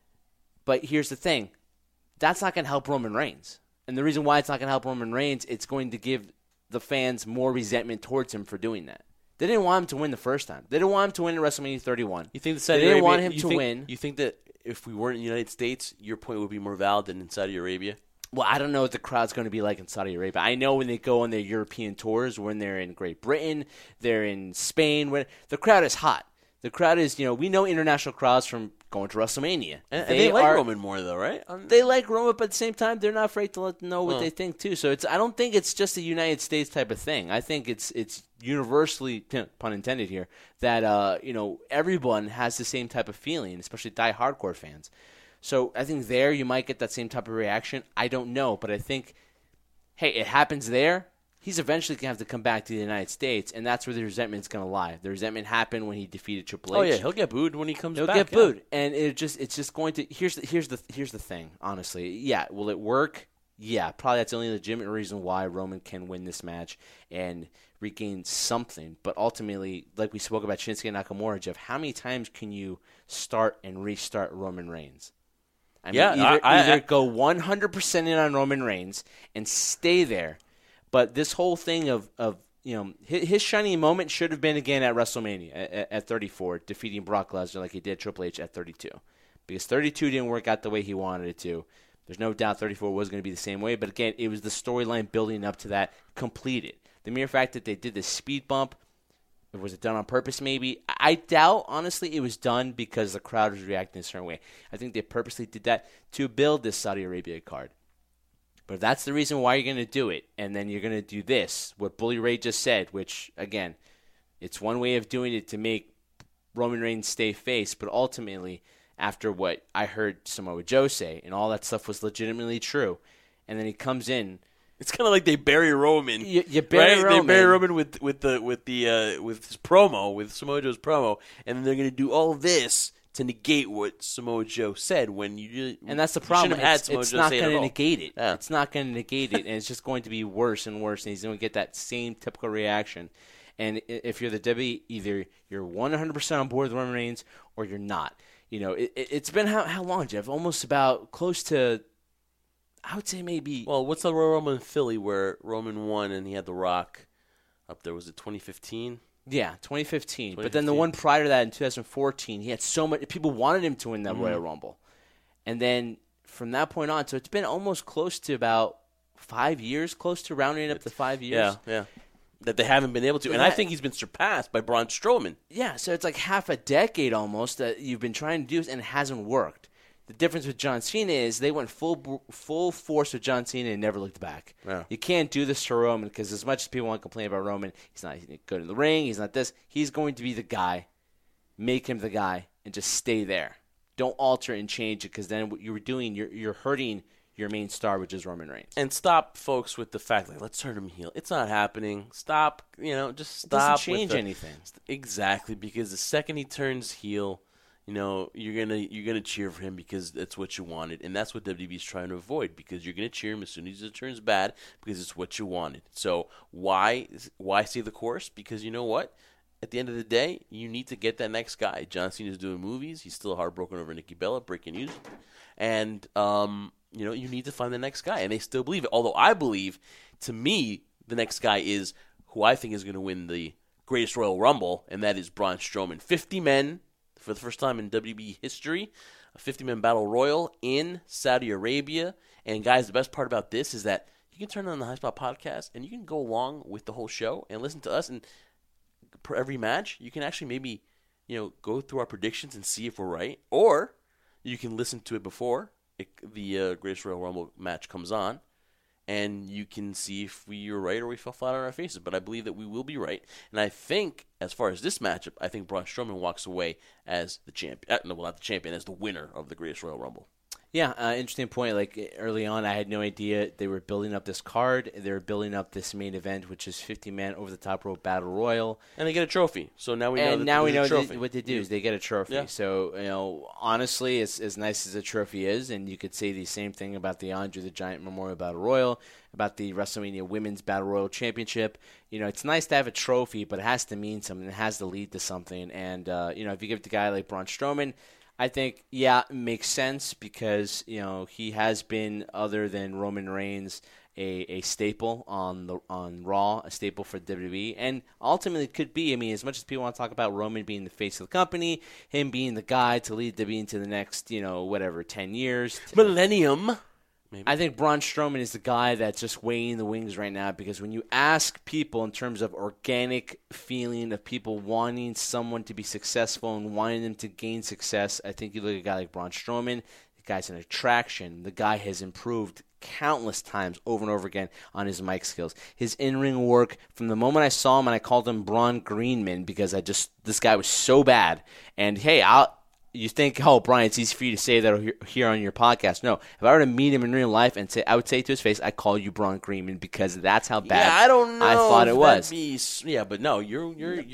But here's the thing. That's not going to help Roman Reigns. And the reason why it's not going to help Roman Reigns, it's going to give the fans more resentment towards him for doing that. They didn't want him to win the first time. They didn't want him to win at WrestleMania 31. You think they didn't want him to win. You think that if we weren't in the United States, your point would be more valid than in Saudi Arabia? Well, I don't know what the crowd's going to be like in Saudi Arabia. I know when they go on their European tours, when they're in Great Britain, they're in Spain, when the crowd is hot. The crowd is, we know international crowds from going to WrestleMania. And they like Roman more, though, right? They like Roman, but at the same time, they're not afraid to let them know what they think, too. So I don't think it's just a United States type of thing. I think it's universally, pun intended here, that, everyone has the same type of feeling, especially die-hardcore fans. So I think there you might get that same type of reaction. I don't know, but I think, hey, it happens there. He's eventually going to have to come back to the United States, and that's where the resentment's going to lie. The resentment happened when he defeated Triple H. Oh, yeah, he'll get booed when he comes back. He'll get booed, and it's just going to – here's the thing, honestly. Yeah, will it work? yeah, probably that's the only legitimate reason why Roman can win this match and regain something. But ultimately, like we spoke about Shinsuke Nakamura, Jeff, how many times can you start and restart Roman Reigns? I mean, either go 100% in on Roman Reigns and stay there. But this whole thing of his shining moment should have been again at WrestleMania at 34, defeating Brock Lesnar like he did Triple H at 32. Because 32 didn't work out the way he wanted it to. There's no doubt 34 was going to be the same way. But again, it was the storyline building up to that completed. The mere fact that they did this speed bump, was it done on purpose maybe? I doubt, honestly, it was done because the crowd was reacting a certain way. I think they purposely did that to build this Saudi Arabia card. But if that's the reason why you're going to do it, and then you're going to do this, what Bully Ray just said, which, again, it's one way of doing it to make Roman Reigns stay face, but ultimately, after what I heard Samoa Joe say, and all that stuff was legitimately true, and then he comes in. It's kind of like they bury Roman. You bury Roman. They bury Roman with his promo, with Samoa Joe's promo, and then they're going to do all this to negate what Samoa Joe said when you. And that's the problem. It's not going to negate it. Yeah. It's not going to negate it, and it's just going to be worse and worse, and he's going to get that same typical reaction. And if you're the WWE, either you're 100% on board with Roman Reigns or you're not. You know, it's been how long, Jeff? Almost about close to. I would say maybe. Well, what's the Royal Rumble in Philly where Roman won and he had The Rock up there? Was it 2015? Yeah, 2015. But then the one prior to that in 2014, he had so much. People wanted him to win that Royal Rumble. And then from that point on, so it's been almost close to about 5 years, close to rounding up to 5 years. Yeah. That they haven't been able to. And I think he's been surpassed by Braun Strowman. Yeah, so it's like half a decade almost that you've been trying to do this, and it hasn't worked. The difference with John Cena is they went full force with John Cena and never looked back. Yeah. You can't do this to Roman because as much as people want to complain about Roman, he's not good in the ring, he's not this. He's going to be the guy. Make him the guy and just stay there. Don't alter and change it because then what you were doing, you're hurting your main star, which is Roman Reigns. And stop, folks, with the fact, like, let's turn him heel. It's not happening. Stop, just stop. It doesn't change anything. Exactly, because the second he turns heel, you're gonna cheer for him because that's what you wanted, and that's what WWE's trying to avoid. Because you're gonna cheer him as soon as it turns bad because it's what you wanted. So why stay the course? Because you know what? At the end of the day, you need to get that next guy. John Cena's doing movies. He's still heartbroken over Nikki Bella, breaking news, and you need to find the next guy, and they still believe it. Although I believe, to me, the next guy is who I think is going to win the Greatest Royal Rumble, and that is Braun Strowman. 50 men. For the first time in WWE history, a 50-man battle royal in Saudi Arabia. And, guys, the best part about this is that you can turn on the High Spot podcast and you can go along with the whole show and listen to us. And per every match, you can actually maybe, go through our predictions and see if we're right. Or you can listen to it before the Greatest Royal Rumble match comes on. And you can see if we were right or we fell flat on our faces. But I believe that we will be right. And I think, as far as this matchup, I think Braun Strowman walks away as the champion. No, not the champion, as the winner of the Greatest Royal Rumble. Yeah, interesting point. Like early on, I had no idea they were building up this card. They were building up this main event, which is 50-man over-the-top rope battle royal, and they get a trophy. So now we know. And now we know what they do is they get a trophy. Yeah. So honestly, as nice as a trophy is, and you could say the same thing about the Andre the Giant Memorial Battle Royal, about the WrestleMania Women's Battle Royal Championship. It's nice to have a trophy, but it has to mean something. It has to lead to something. And if you give it to a guy like Braun Strowman, I think, it makes sense because, he has been, other than Roman Reigns, a staple on Raw, a staple for WWE, and ultimately it could be, as much as people want to talk about Roman being the face of the company, him being the guy to lead WWE into the next, 10 years. Millennium. Maybe. I think Braun Strowman is the guy that's just weighing the wings right now because when you ask people in terms of organic feeling of people wanting someone to be successful and wanting them to gain success, I think you look at a guy like Braun Strowman, the guy's an attraction. The guy has improved countless times over and over again on his mic skills. His in-ring work, from the moment I saw him and I called him Braun Greenman because this guy was so bad. And hey, you think, Brian, it's easy for you to say that here on your podcast. No, if I were to meet him in real life and I would say to his face, I call you Braun Greenman because that's how bad I don't know I thought it was. But no, you're.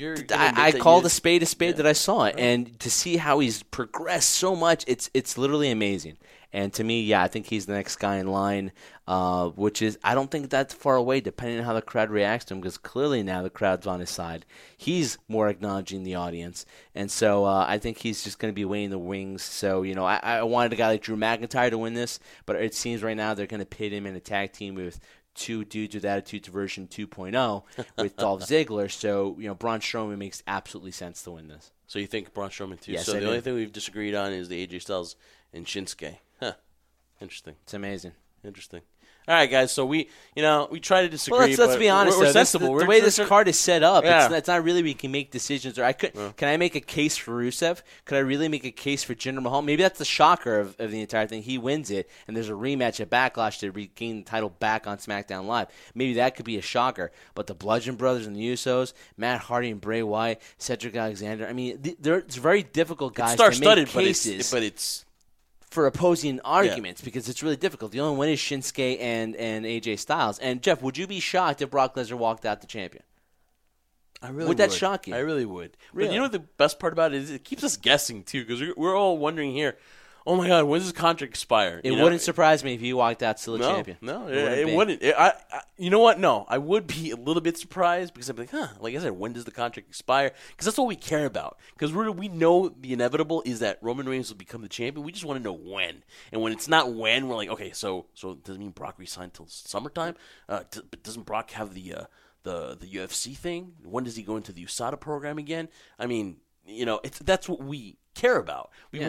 I called a spade that I saw it, and to see how he's progressed so much, it's literally amazing. And to me, I think he's the next guy in line, which is, I don't think that's far away, depending on how the crowd reacts to him, because clearly now the crowd's on his side. He's more acknowledging the audience. And so I think he's just going to be waiting the wings. So, I wanted a guy like Drew McIntyre to win this, but it seems right now they're going to pit him in a tag team with two dudes with attitudes version 2.0 with Dolph Ziggler. So, Braun Strowman makes absolutely sense to win this. So you think Braun Strowman too? Yes, so I the do. only thing we've disagreed on is the AJ Styles and Shinsuke. Huh. Interesting. It's amazing. Interesting. All right, guys. So we try to disagree. Well, let's but be honest. We're though, sensible. The way this card is set up, Yeah. it's not really we can make decisions. Or can I make a case for Rusev? Could I really make a case for Jinder Mahal? Maybe that's the shocker of the entire thing. He wins it, and there's a rematch at Backlash to regain the title back on SmackDown Live. Maybe that could be a shocker. But the Bludgeon Brothers and the Usos, Matt Hardy and Bray Wyatt, Cedric Alexander. I mean, it's very difficult, guys, to make cases. but it's for opposing arguments because it's really difficult. The only one is Shinsuke and AJ Styles. And, Jeff, would you be shocked if Brock Lesnar walked out the champion? I really would. That shock you? I really would. Really? But you know what the best part about it is? It keeps us guessing, too, because we're all wondering here, oh, my God, when does his contract expire? It wouldn't surprise me if he walked out still a champion. No, it wouldn't. You know what? No, I would be a little bit surprised because I'd be like, like I said, when does the contract expire? Because that's all we care about. Because we know the inevitable is that Roman Reigns will become the champion. We just want to know when. And when it's not when, we're like, okay, so does it mean Brock resign until summertime? But doesn't Brock have the UFC thing? When does he go into the USADA program again? I mean, that's what we care about. We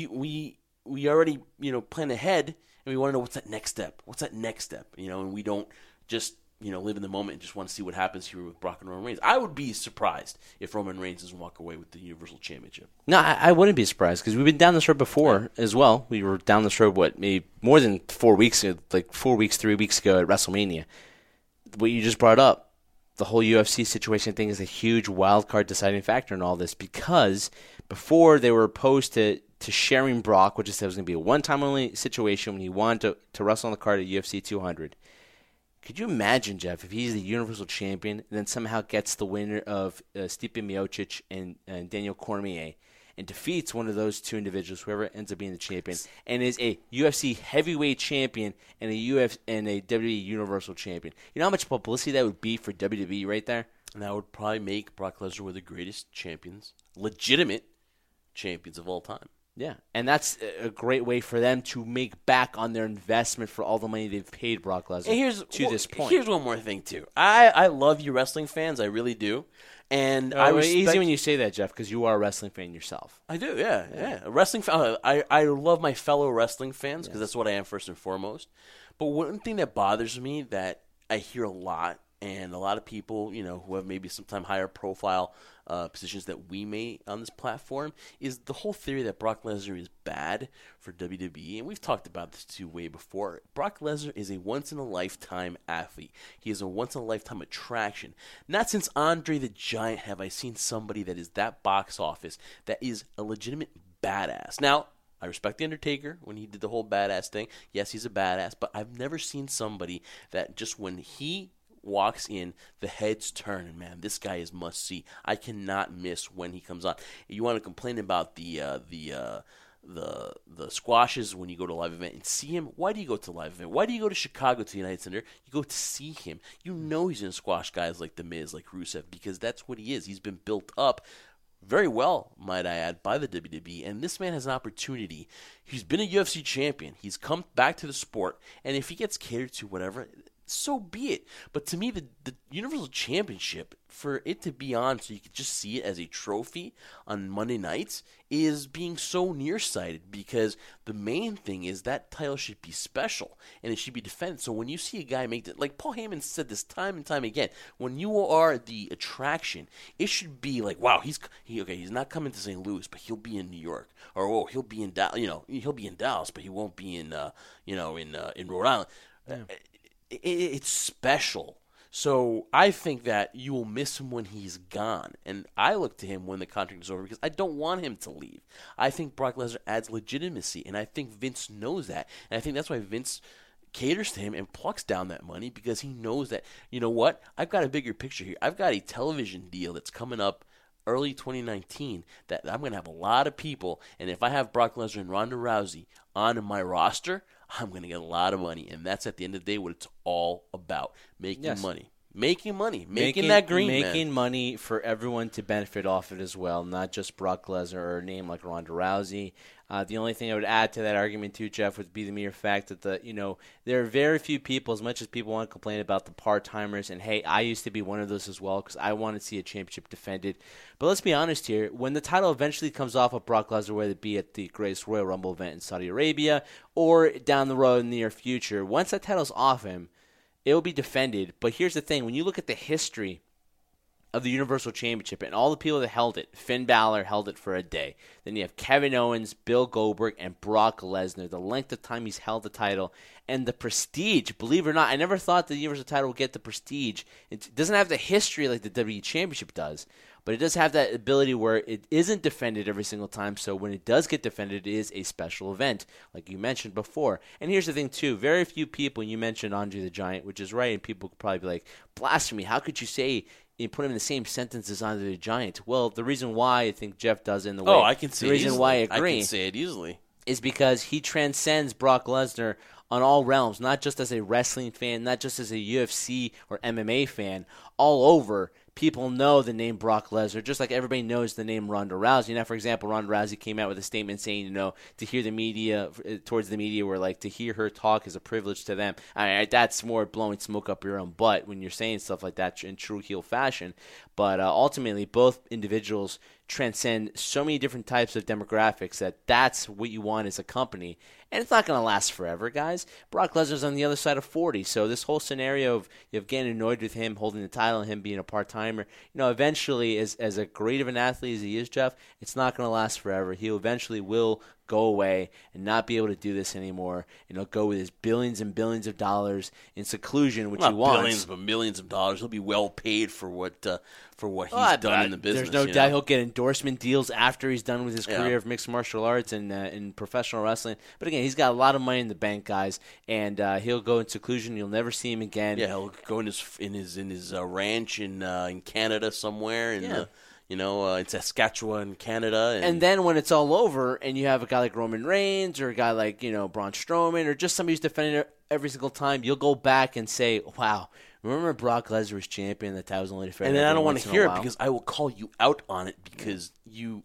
already, plan ahead, and we want to know what's that next step. What's that next step? And we don't just, live in the moment and just want to see what happens here with Brock and Roman Reigns. I would be surprised if Roman Reigns doesn't walk away with the Universal Championship. No, I wouldn't be surprised because we've been down this road before as well. We were down this road, maybe more than 4 weeks ago, 3 weeks ago at WrestleMania. What you just brought up, the whole UFC situation thing is a huge wild card deciding factor in all this because before they were opposed to sharing Brock, which said it was going to be a one-time only situation when he wanted to wrestle on the card at UFC 200. Could you imagine, Jeff, if he's the Universal Champion and then somehow gets the winner of Stipe Miocic and Daniel Cormier and defeats one of those two individuals, whoever ends up being the champion, and is a UFC heavyweight champion and a WWE Universal Champion? You know how much publicity that would be for WWE right there? And that would probably make Brock Lesnar one of the greatest champions, legitimate champions of all time. Yeah, and that's a great way for them to make back on their investment for all the money they've paid Brock Lesnar to this point. Here's one more thing, too. I love you wrestling fans. I really do. And I respect... easy when you say that, Jeff, because you are a wrestling fan yourself. I do, yeah. A wrestling fan. I love my fellow wrestling fans because that's what I am first and foremost. But one thing that bothers me that I hear a lot, and a lot of people, who have maybe sometime higher profile positions that we may on this platform, is the whole theory that Brock Lesnar is bad for WWE. And we've talked about this too way before. Brock Lesnar is a once-in-a-lifetime athlete. He is a once-in-a-lifetime attraction. Not since Andre the Giant have I seen somebody that is that box office, that is a legitimate badass. Now, I respect The Undertaker when he did the whole badass thing. Yes, he's a badass, but I've never seen somebody that just when he walks in, the heads turn, and man, this guy is must see. I cannot miss when he comes on. You want to complain about the squashes when you go to a live event and see him? Why do you go to a live event? Why do you go to Chicago to the United Center? You go to see him. You know he's going to squash guys like The Miz, like Rusev, because that's what he is. He's been built up very well, might I add, by the WWE, and this man has an opportunity. He's been a UFC champion. He's come back to the sport, and if he gets catered to, whatever, so be it. But to me, the Universal Championship, for it to be on so you could just see it as a trophy on Monday nights, is being so nearsighted because the main thing is that title should be special and it should be defended. So when you see a guy make that, like Paul Heyman said this time and time again, when you are the attraction, it should be like, wow, he's not coming to St. Louis, but he'll be in New York, or he'll be in Dallas, he'll be in Dallas, but he won't be in Rhode Island. Yeah. It's special. So I think that you will miss him when he's gone. And I look to him when the contract is over because I don't want him to leave. I think Brock Lesnar adds legitimacy, and I think Vince knows that. And I think that's why Vince caters to him and plucks down that money because he knows that, you know what, I've got a bigger picture here. I've got a television deal that's coming up early 2019 that I'm going to have a lot of people, and if I have Brock Lesnar and Ronda Rousey on my roster, I'm going to get a lot of money. And that's at the end of the day what it's all about, making money. Making money. Making that green, Making money for everyone to benefit off it as well, not just Brock Lesnar or a name like Ronda Rousey. The only thing I would add to that argument too, Jeff, would be the mere fact that there are very few people, as much as people want to complain about the part-timers, and hey, I used to be one of those as well because I wanted to see a championship defended. But let's be honest here, when the title eventually comes off of Brock Lesnar, whether it be at the Greatest Royal Rumble event in Saudi Arabia or down the road in the near future, once that title's off him, it will be defended. But here's the thing, when you look at the history of the Universal Championship and all the people that held it, Finn Balor held it for a day. Then you have Kevin Owens, Bill Goldberg, and Brock Lesnar. The length of time he's held the title and the prestige. Believe it or not, I never thought the Universal title would get the prestige. It doesn't have the history like the WWE Championship does, but it does have that ability where it isn't defended every single time. So when it does get defended, it is a special event, like you mentioned before. And here's the thing, too. Very few people, and you mentioned Andre the Giant, which is right, and people could probably be like, blasphemy, how could you say you put him in the same sentence as Andre the Giant? Well, the reason why I think Jeff does it in the way, I can see the reason easily. why I agree, I can say it easily, is because he transcends Brock Lesnar on all realms, not just as a wrestling fan, not just as a UFC or MMA fan, all over. People know the name Brock Lesnar, just like everybody knows the name Ronda Rousey. Now, for example, Ronda Rousey came out with a statement saying, to hear the media, towards the media, where like to hear her talk is a privilege to them. That's more blowing smoke up your own butt when you're saying stuff like that in true heel fashion. But ultimately, both individuals transcend so many different types of demographics that's what you want as a company. And it's not going to last forever, guys. Brock Lesnar's on the other side of 40, so this whole scenario of getting annoyed with him holding the title and him being a part-timer, eventually, as a great of an athlete as he is, Jeff, it's not going to last forever. He eventually will go away and not be able to do this anymore, and he'll go with his billions and billions of dollars in seclusion, which he wants. Not billions, but millions of dollars. He'll be well paid for what he's done in the business. There's no doubt he'll get endorsement deals after he's done with his career of mixed martial arts and in professional wrestling. But again, he's got a lot of money in the bank, guys, and he'll go in seclusion. You'll never see him again. Yeah, he'll go in his ranch in Canada somewhere in Saskatchewan, Canada. And then when it's all over and you have a guy like Roman Reigns or a guy like, Braun Strowman or just somebody who's defending it every single time, you'll go back and say, wow, remember Brock Lesnar was champion, that was only defended. And then I don't want to hear it because I will call you out on it because you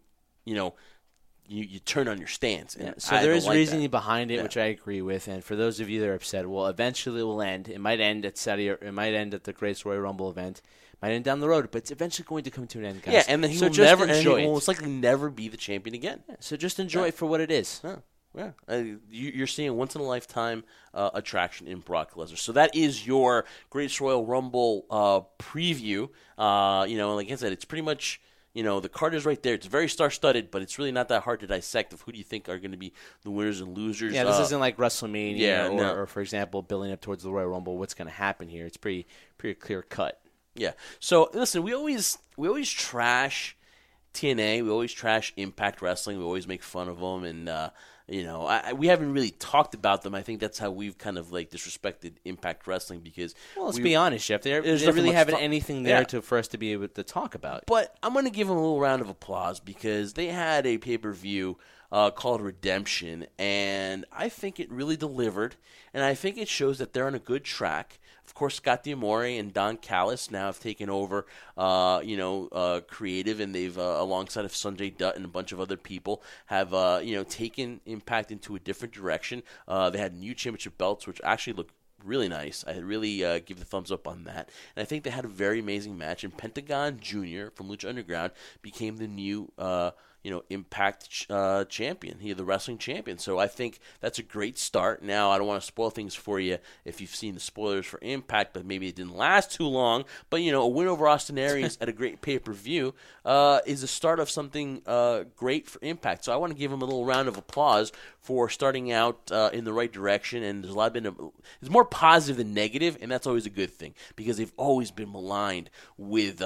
turn on your stance. And so there is reasoning behind it, which I agree with. And for those of you that are upset, well, eventually it will end. It might end at it might end at the Greatest Royal Rumble event. Might end down the road, but it's eventually going to come to an end, guys. Yeah, and then he will most likely never be the champion again. Yeah, so just enjoy it for what it is. Yeah. You're seeing a once-in-a-lifetime attraction in Brock Lesnar. So that is your Greatest Royal Rumble preview. Like I said, it's pretty much, the card is right there. It's very star-studded, but it's really not that hard to dissect of who do you think are going to be the winners and losers. Yeah, this isn't like WrestleMania or, for example, building up towards the Royal Rumble. What's going to happen here? It's pretty clear-cut. Yeah. So listen, we always trash TNA. We always trash Impact Wrestling. We always make fun of them, and we haven't really talked about them. I think that's how we've kind of like disrespected Impact Wrestling because. Well, let's be honest, Jeff. They really haven't anything there for us to be able to talk about. But I'm going to give them a little round of applause because they had a pay-per-view called Redemption, and I think it really delivered, and I think it shows that they're on a good track. Of course, Scott D'Amore and Don Callis now have taken over, creative, and they've, alongside of Sanjay Dutt and a bunch of other people, have, taken Impact into a different direction. They had new championship belts, which actually look really nice. I really give the thumbs up on that. And I think they had a very amazing match, and Pentagon Jr. from Lucha Underground became the new Impact champion. He's the wrestling champion. So I think that's a great start. Now, I don't want to spoil things for you if you've seen the spoilers for Impact, but maybe it didn't last too long. But, a win over Austin Aries at a great pay-per-view is the start of something great for Impact. So I want to give him a little round of applause for starting out in the right direction, and there's it's more positive than negative, and that's always a good thing because they've always been maligned with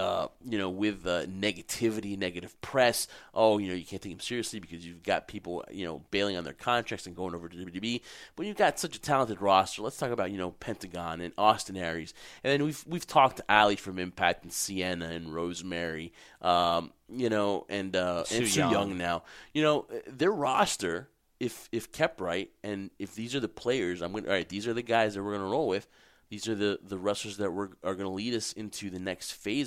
negativity, negative press. Oh, you can't take them seriously because you've got people bailing on their contracts and going over to WWE. But you've got such a talented roster. Let's talk about Pentagon and Austin Aries, and then we've talked to Ali from Impact and Sienna and Rosemary, and Su Yung now. Their roster, if kept right, and if these are the players, these are the guys that we're going to roll with. These are the wrestlers that are going to lead us into the next phase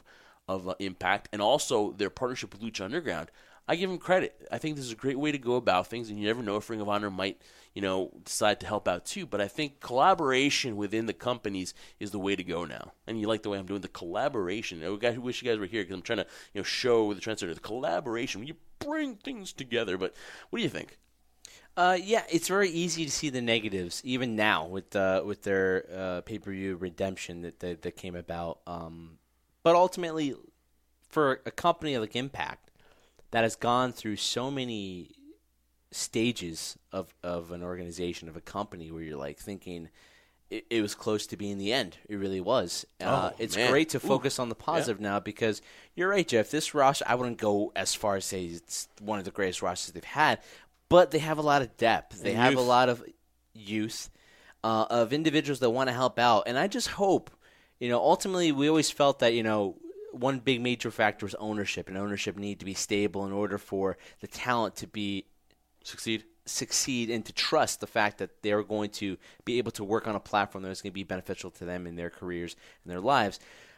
of Impact, and also their partnership with Lucha Underground. I give them credit. I think this is a great way to go about things, and you never know if Ring of Honor might, decide to help out too. But I think collaboration within the companies is the way to go now. And you like the way I'm doing the collaboration. I wish you guys were here because I'm trying to, show the trendsetter the collaboration when you bring things together. But what do you think? Yeah, it's very easy to see the negatives even now with their pay-per-view redemption that came about. But ultimately, for a company like Impact that has gone through so many stages of an organization, of a company, where you're like thinking it was close to being the end. It really was. It's great to focus on the positive now because you're right, Jeff. This roster, I wouldn't go as far as say it's one of the greatest rosters they've had, but they have a lot of depth. They have a lot of youth, of individuals that want to help out. And I just hope, ultimately we always felt that, one big major factor is ownership, and ownership need to be stable in order for the talent to succeed and to trust the fact that they're going to be able to work on a platform that's going to be beneficial to them in their careers and their lives.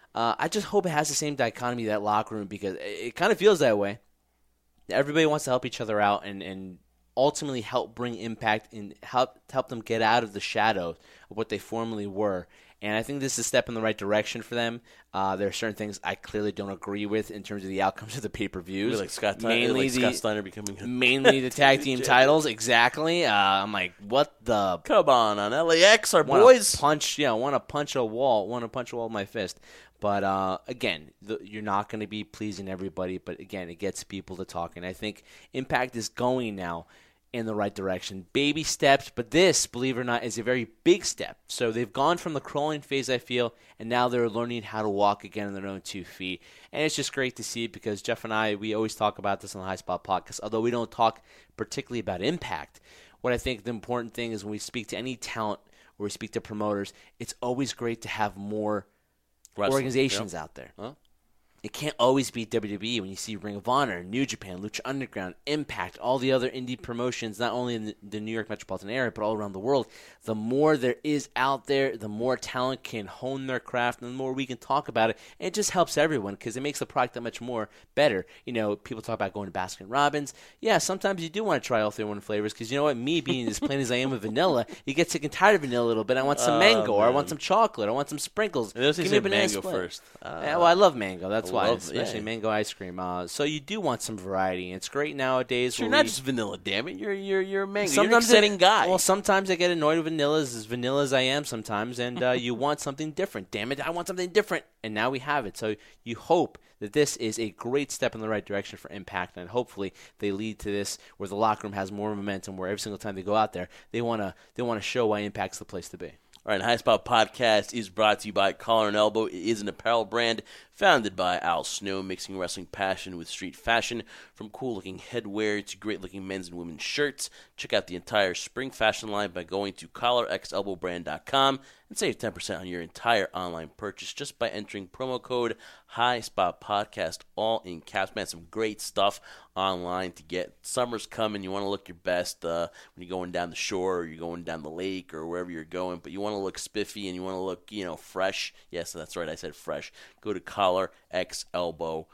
I just hope it has the same dichotomy, that locker room, because it kind of feels that way. Everybody wants to help each other out and ultimately help bring Impact and help them get out of the shadow of what they formerly were. And I think this is a step in the right direction for them. There are certain things I clearly don't agree with in terms of the outcomes of the pay-per-views. Really, Scott Steiner becoming mainly the tag team titles. Exactly. I'm like, what the? Come on LAX, our boys. Want to punch a wall. Want to punch a wall with my fist. But again, you're not going to be pleasing everybody. But again, it gets people to talk, and I think Impact is going now in the right direction. Baby steps, but this, believe it or not, is a very big step. So they've gone from the crawling phase, I feel, and now they're learning how to walk again on their own 2 feet. And it's just great to see because Jeff and I, we always talk about this on the High Spot podcast, although we don't talk particularly about Impact. What I think the important thing is when we speak to any talent or we speak to promoters, it's always great to have more organizations out there. Huh? It can't always be WWE. When you see Ring of Honor, New Japan, Lucha Underground, Impact, all the other indie promotions, not only in the New York metropolitan area, but all around the world, the more there is out there, the more talent can hone their craft, and the more we can talk about it. And it just helps everyone because it makes the product that much more better. People talk about going to Baskin Robbins. Yeah, sometimes you do want to try all 31 flavors because you know what? Me being as plain as I am with vanilla, you get sick and tired of vanilla a little bit. I want some mango, or I want some chocolate, I want some sprinkles. Give me a banana mango first. I love mango. That's why, especially mango ice cream. So you do want some variety. It's great nowadays. So you're not just vanilla, damn it. You're a mango. Sometimes you're an exciting guy. Well, sometimes I get annoyed with vanillas, as vanilla as I am sometimes, and you want something different. Damn it, I want something different. And now we have it. So you hope that this is a great step in the right direction for Impact, and hopefully they lead to this where the locker room has more momentum, where every single time they go out there, they want to show why Impact's the place to be. All right, High Spot Podcast is brought to you by Collar and Elbow. It is an apparel brand founded by Al Snow, mixing wrestling passion with street fashion. From cool-looking headwear to great-looking men's and women's shirts, check out the entire spring fashion line by going to collarxelbowbrand.com and save 10% on your entire online purchase just by entering promo code High Spot Podcast, all in caps. Man, some great stuff online to get. Summer's coming. You want to look your best when you're going down the shore or you're going down the lake or wherever you're going, but you want to look spiffy and you want to look, fresh. Yes, that's right. I said fresh. Go to collarxelbow,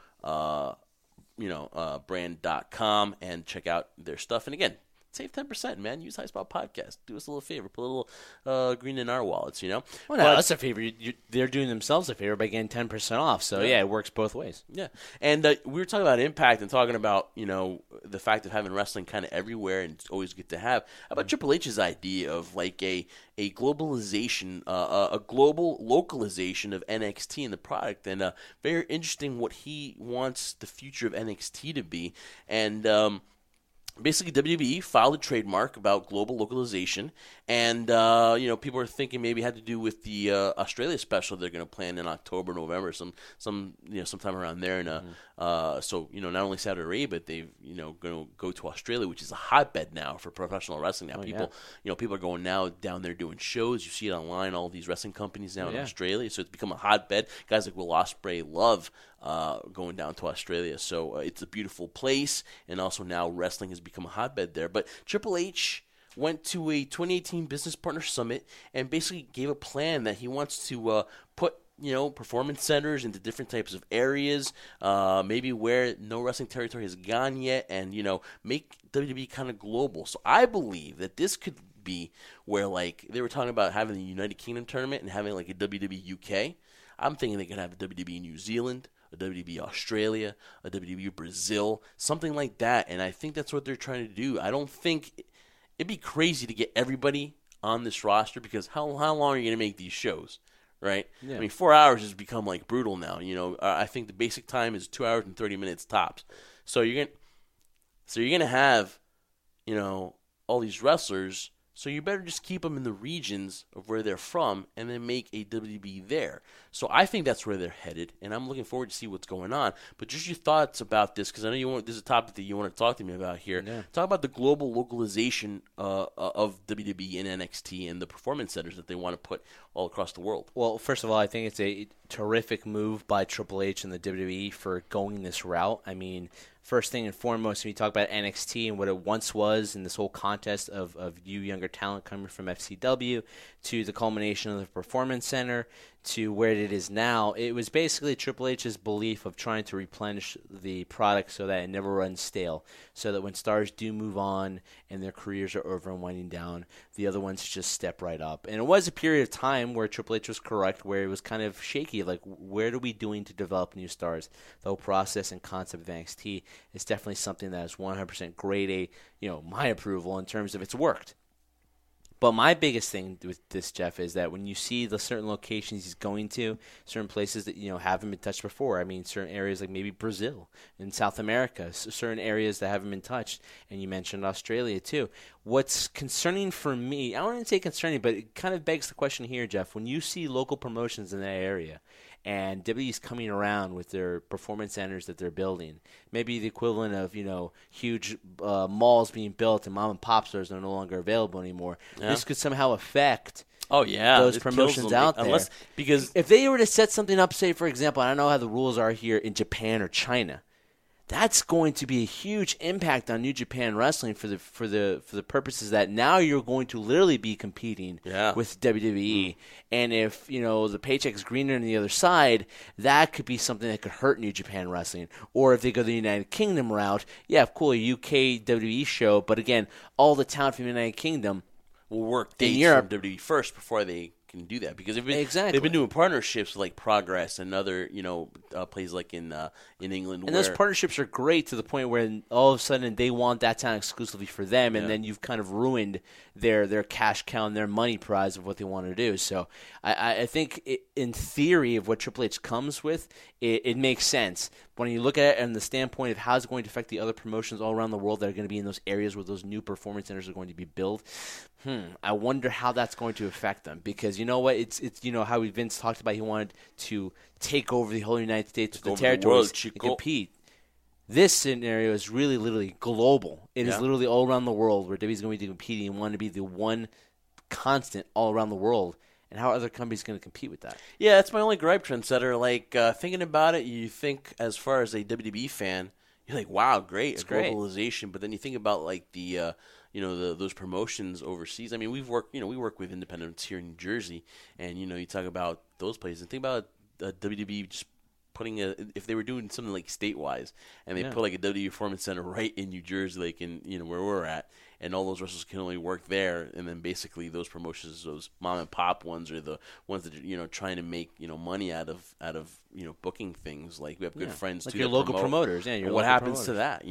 brand.com and check out their stuff. And again, save 10%, man. Use High Spot Podcast. Do us a little favor. Put a little green in our wallets, Well, no, that's a favor. They're doing themselves a favor by getting 10% off. So, yeah, it works both ways. Yeah. And we were talking about Impact and talking about, the fact of having wrestling kind of everywhere and it's always good to have. How about Triple H's idea of like a globalization, a global localization of NXT and the product? And very interesting what he wants the future of NXT to be. And, basically WWE filed a trademark about global localization, and people are thinking maybe it had to do with the Australia special they're going to plan in October, November, sometime around there. And so not only Saudi Arabia, but they've going to go to Australia, which is a hotbed now for professional wrestling. Now people are going now down there doing shows. You see it online, all these wrestling companies now in Australia, so it's become a hotbed. Guys like Will Ospreay love going down to Australia, so it's a beautiful place, and also now wrestling has become a hotbed there. But Triple H went to a 2018 Business Partner Summit and basically gave a plan that he wants to put performance centers into different types of areas, maybe where no wrestling territory has gone yet, and make WWE kind of global. So I believe that this could be where, like, they were talking about having the United Kingdom tournament and having like a WWE UK. I'm thinking they could have a WWE New Zealand, a WWE Australia, a WWE Brazil, something like that. And I think that's what they're trying to do. I don't think it'd be crazy to get everybody on this roster, because how long are you going to make these shows, right? Yeah. I mean, 4 hours has become like brutal now. I think the basic time is 2 hours and 30 minutes tops. So you're gonna have, all these wrestlers. So you better just keep them in the regions of where they're from and then make a WWE there. So I think that's where they're headed, and I'm looking forward to see what's going on. But just your thoughts about this, because I know this is a topic that you want to talk to me about here. Yeah. Talk about the global localization of WWE and NXT and the performance centers that they want to put all across the world. Well, first of all, I think it's a terrific move by Triple H and the WWE for going this route. I mean, first thing and foremost, when you talk about NXT and what it once was, and this whole contest of new younger talent coming from FCW to the culmination of the Performance Center to where it is now, it was basically Triple H's belief of trying to replenish the product so that it never runs stale, so that when stars do move on and their careers are over and winding down, the other ones just step right up. And it was a period of time where Triple H was correct, where it was kind of shaky, like, where are we doing to develop new stars? The whole process and concept of NXT is definitely something that is 100% grade A, my approval in terms of it's worked. But my biggest thing with this, Jeff, is that when you see the certain locations he's going to, certain places that haven't been touched before. I mean, certain areas like maybe Brazil and South America, certain areas that haven't been touched, and you mentioned Australia too. What's concerning for me, I wouldn't say concerning, but it kind of begs the question here, Jeff. When you see local promotions in that area, and WWE's coming around with their performance centers that they're building, maybe the equivalent of huge malls being built and mom and pop stores are no longer available anymore. Yeah. This could somehow affect those promotions out there. Because if they were to set something up, say for example, I don't know how the rules are here in Japan or China, that's going to be a huge impact on New Japan Wrestling for the purposes that now you're going to literally be competing with WWE. And if the paycheck's greener on the other side, that could be something that could hurt New Japan Wrestling. Or if they go the United Kingdom route, cool, a UK WWE show, but again, all the talent from the United Kingdom will work dates from WWE first before they can do that, because they've been doing partnerships with like Progress and other places like in England, and those partnerships are great to the point where all of a sudden they want that talent exclusively for them, and then you've kind of ruined their cash cow and their money prize of what they want to do. So I think in theory of what Triple H comes with, it makes sense. But when you look at it from the standpoint of how it's going to affect the other promotions all around the world that are going to be in those areas where those new performance centers are going to be built, I wonder how that's going to affect them. Because you know what, it's how Vince talked about, he wanted to take over the whole United States with the territories and compete. This scenario is really literally global. It is literally all around the world where WWE's going to be competing and want to be the one constant all around the world. And how are other companies going to compete with that? Yeah, that's my only gripe, Trendsetter. Like, thinking about it, you think as far as a WWE fan, you're like, wow, great, it's globalization. Great. But then you think about like the those promotions overseas. I mean, we work with independents here in New Jersey, and you talk about those places. And think about WWE just putting if they were doing something like state-wise, and they put like a WWE Performance Center right in New Jersey, like in where we're at, and all those wrestlers can only work there, and then basically those promotions, those mom and pop ones, are the ones that are trying to make money out of booking things. Like we have good friends like too, your local promoters. Yeah, what happens to that?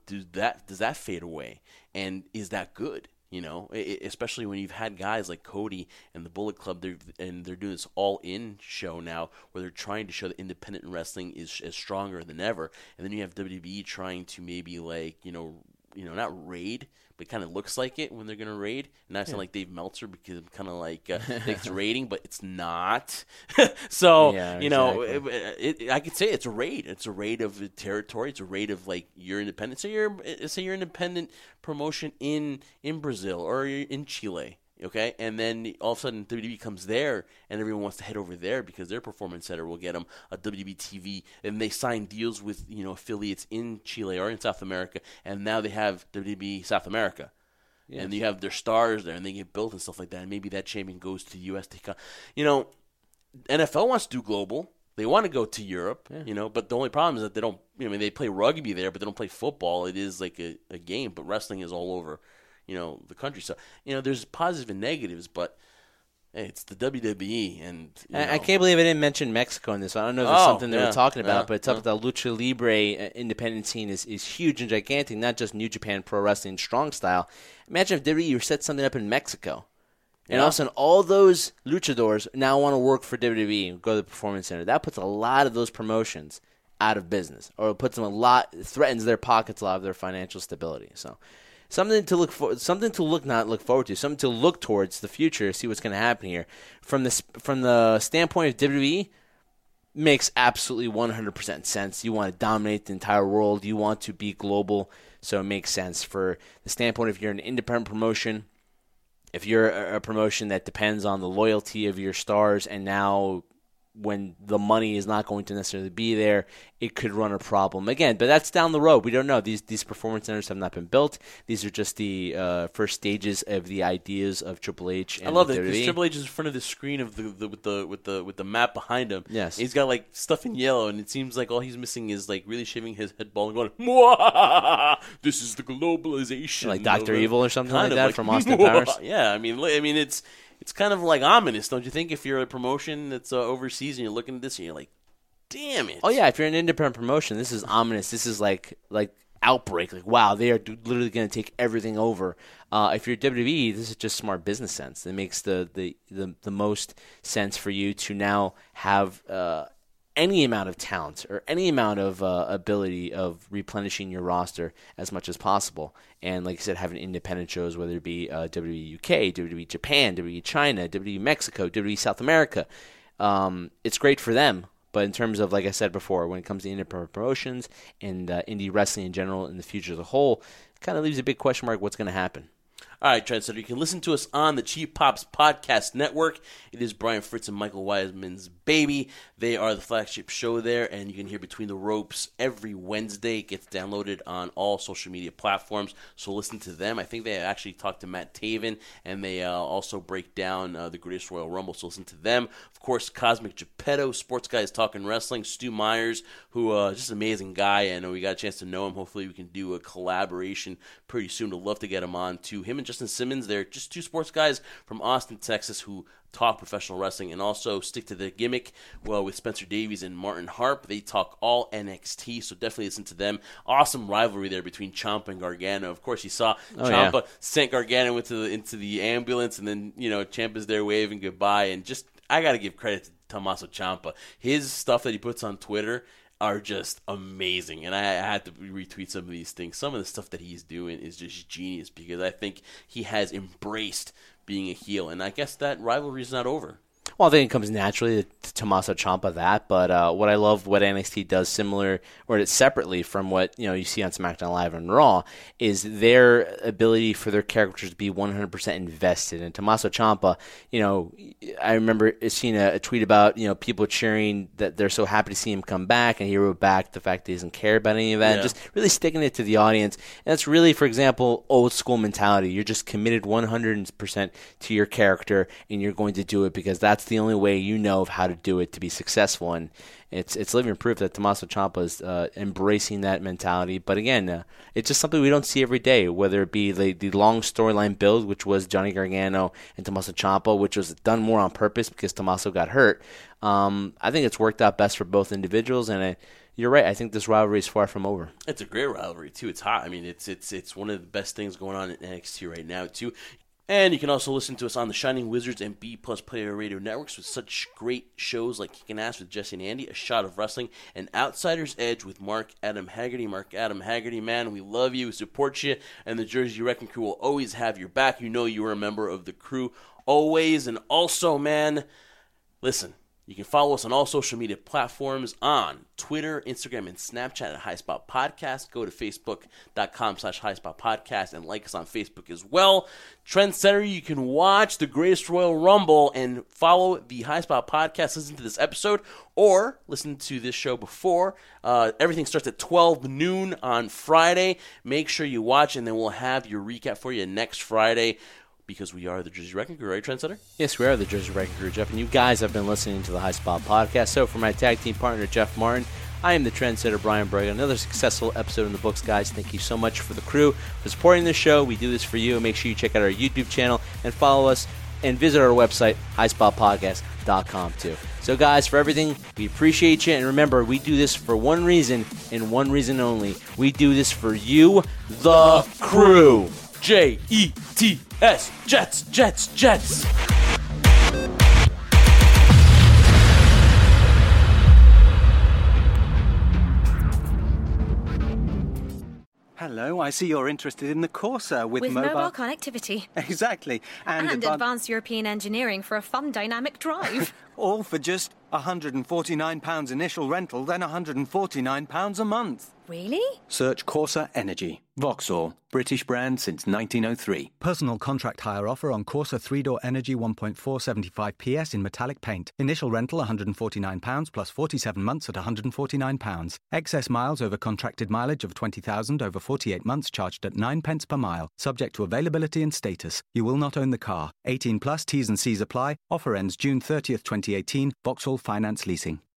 Does that fade away, and is that good? Especially when you've had guys like Cody and the Bullet Club, they're doing this all-in show now where they're trying to show that independent wrestling is stronger than ever. And then you have WWE trying to maybe not raid, but it kind of looks like it when they're going to raid. And I sound like Dave Meltzer because I'm kind of like it's raiding, but it's not. So, I could say it's a raid. It's a raid of the territory. It's a raid of like your independent. Say you're an independent promotion in Brazil or in Chile. Okay, and then all of a sudden WWE comes there, and everyone wants to head over there because their performance center will get them a WWE TV, and they sign deals with affiliates in Chile or in South America, and now they have WWE South America, and you have their stars there, and they get built and stuff like that, and maybe that champion goes to the U.S. NFL wants to do global. They want to go to Europe, but the only problem is that they don't. They play rugby there, but they don't play football. It is like a game, but wrestling is all over. The country. So, there's positives and negatives, but hey, it's the WWE. And I can't believe I didn't mention Mexico in this. I don't know if there's something they were talking about, but it's up the Lucha Libre independent scene is huge and gigantic, not just New Japan Pro Wrestling strong style. Imagine if WWE set something up in Mexico. And all of a sudden, all those luchadors now want to work for WWE, go to the Performance Center. That puts a lot of those promotions out of business, or it puts them threatens their pockets, a lot of their financial stability. So, something to look forward to, something to look towards the future, see what's going to happen here. From the standpoint of WWE, makes absolutely 100% sense. You want to dominate the entire world. You want to be global, so it makes sense. For the standpoint, if you're an independent promotion, if you're a promotion that depends on the loyalty of your stars, and now when the money is not going to necessarily be there, it could run a problem again. But that's down the road. We don't know. These performance centers have not been built. These are just the first stages of the ideas of Triple H. And I love that because Triple H is in front of the screen of with the map behind him. Yes, and he's got like stuff in yellow, and it seems like all he's missing is like really shaving his head bald and going, "Mwah! This is the globalization." Like Dr. Evil or something like that from Austin Powers. Yeah, I mean it's kind of like ominous, don't you think? If you're a promotion that's overseas and you're looking at this and you're like, damn it. Oh, yeah, if you're an independent promotion, this is ominous. This is like Outbreak. Like, wow, they are literally going to take everything over. If you're WWE, this is just smart business sense. It makes the most sense for you to now have any amount of talent or any amount of ability of replenishing your roster as much as possible. And like I said, having independent shows, whether it be WWE UK, WWE Japan, WWE China, WWE Mexico, WWE South America, it's great for them. But in terms of, like I said before, when it comes to independent promotions and indie wrestling in general in the future as a whole, it kind of leaves a big question mark what's going to happen. All right, Trendsetter, you can listen to us on the Cheap Pops Podcast Network. It is Brian Fritz and Michael Wiseman's baby. They are the flagship show there, and you can hear Between the Ropes every Wednesday. It gets downloaded on all social media platforms, so listen to them. I think they actually talked to Matt Taven, and they also break down the Greatest Royal Rumble, so listen to them. Of course, Cosmic Geppetto, Sports Guys Talking Wrestling, Stu Myers, who just an amazing guy. I know we got a chance to know him. Hopefully we can do a collaboration pretty soon. Would love to get him on, too. Him and Justin Simmons, they're just two sports guys from Austin, Texas, who talk professional wrestling and also stick to the gimmick. Well, with Spencer Davies and Martin Harp, they talk all NXT, so definitely listen to them. Awesome rivalry there between Ciampa and Gargano. Of course, you saw Ciampa sent Gargano into the ambulance, and then Ciampa's there waving goodbye. And just, I got to give credit to Tommaso Ciampa. His stuff that he puts on Twitter are just amazing, and I had to retweet some of these things. Some of the stuff that he's doing is just genius because I think he has embraced being a heel, and I guess that rivalry is not over. Well, I think it comes naturally to Tommaso Ciampa but what I love what NXT does similar or separately from what you see on SmackDown Live and Raw is their ability for their characters to be 100% invested. And Tommaso Ciampa, I remember seeing a tweet about people cheering that they're so happy to see him come back, and he wrote back the fact that he doesn't care about any of that, and just really sticking it to the audience. And that's really, for example, old school mentality. You're just committed 100% to your character, and you're going to do it because that's the only way you know of how to do it to be successful. And it's living proof that Tommaso Ciampa is embracing that mentality. But again, it's just something we don't see every day, whether it be the long storyline build, which was Johnny Gargano and Tommaso Ciampa, which was done more on purpose because Tommaso got hurt. I think it's worked out best for both individuals, and you're right. I think this rivalry is far from over. It's a great rivalry, too. It's hot. I mean, it's one of the best things going on in NXT right now, too. And you can also listen to us on the Shining Wizards and B Plus Player Radio Networks with such great shows like Kickin' Ass with Jesse and Andy, A Shot of Wrestling, and Outsider's Edge with Mark Adam Haggerty. Mark Adam Haggerty, man, we love you, we support you, and the Jersey Wrecking Crew will always have your back. You know you are a member of the crew always. And also, man, listen, you can follow us on all social media platforms on Twitter, Instagram, and Snapchat at Highspot Podcast. Go to facebook.com/Highspot Podcast and like us on Facebook as well. Trendsetter, you can watch the Greatest Royal Rumble and follow the Highspot Podcast. Listen to this episode or listen to this show before. Everything starts at 12 noon on Friday. Make sure you watch, and then we'll have your recap for you next Friday. Because we are the Jersey Wrecking Crew, right, Trendsetter? Yes, we are the Jersey Wrecking Crew, Jeff. And you guys have been listening to the High Spot Podcast. So for my tag team partner, Jeff Martin, I am the Trendsetter, Brian Braga. Another successful episode in the books, guys. Thank you so much for the crew, for supporting the show. We do this for you. Make sure you check out our YouTube channel and follow us and visit our website, highspotpodcast.com, too. So, guys, for everything, we appreciate you. And remember, we do this for one reason and one reason only. We do this for you, the crew. Jets, Jets, Jets, Jets. Hello, I see you're interested in the Corsa with mobile connectivity. Exactly. And advanced European engineering for a fun dynamic drive. All for just £149 initial rental, then £149 a month. Really? Search Corsa Energy. Vauxhall. British brand since 1903. Personal contract hire offer on Corsa 3-door Energy 1.475 PS in metallic paint. Initial rental £149 plus 47 months at £149. Excess miles over contracted mileage of 20,000 over 48 months charged at 9 pence per mile. Subject to availability and status. You will not own the car. 18 plus T's and C's apply. Offer ends June 30th, 2018. Vauxhall Finance Leasing.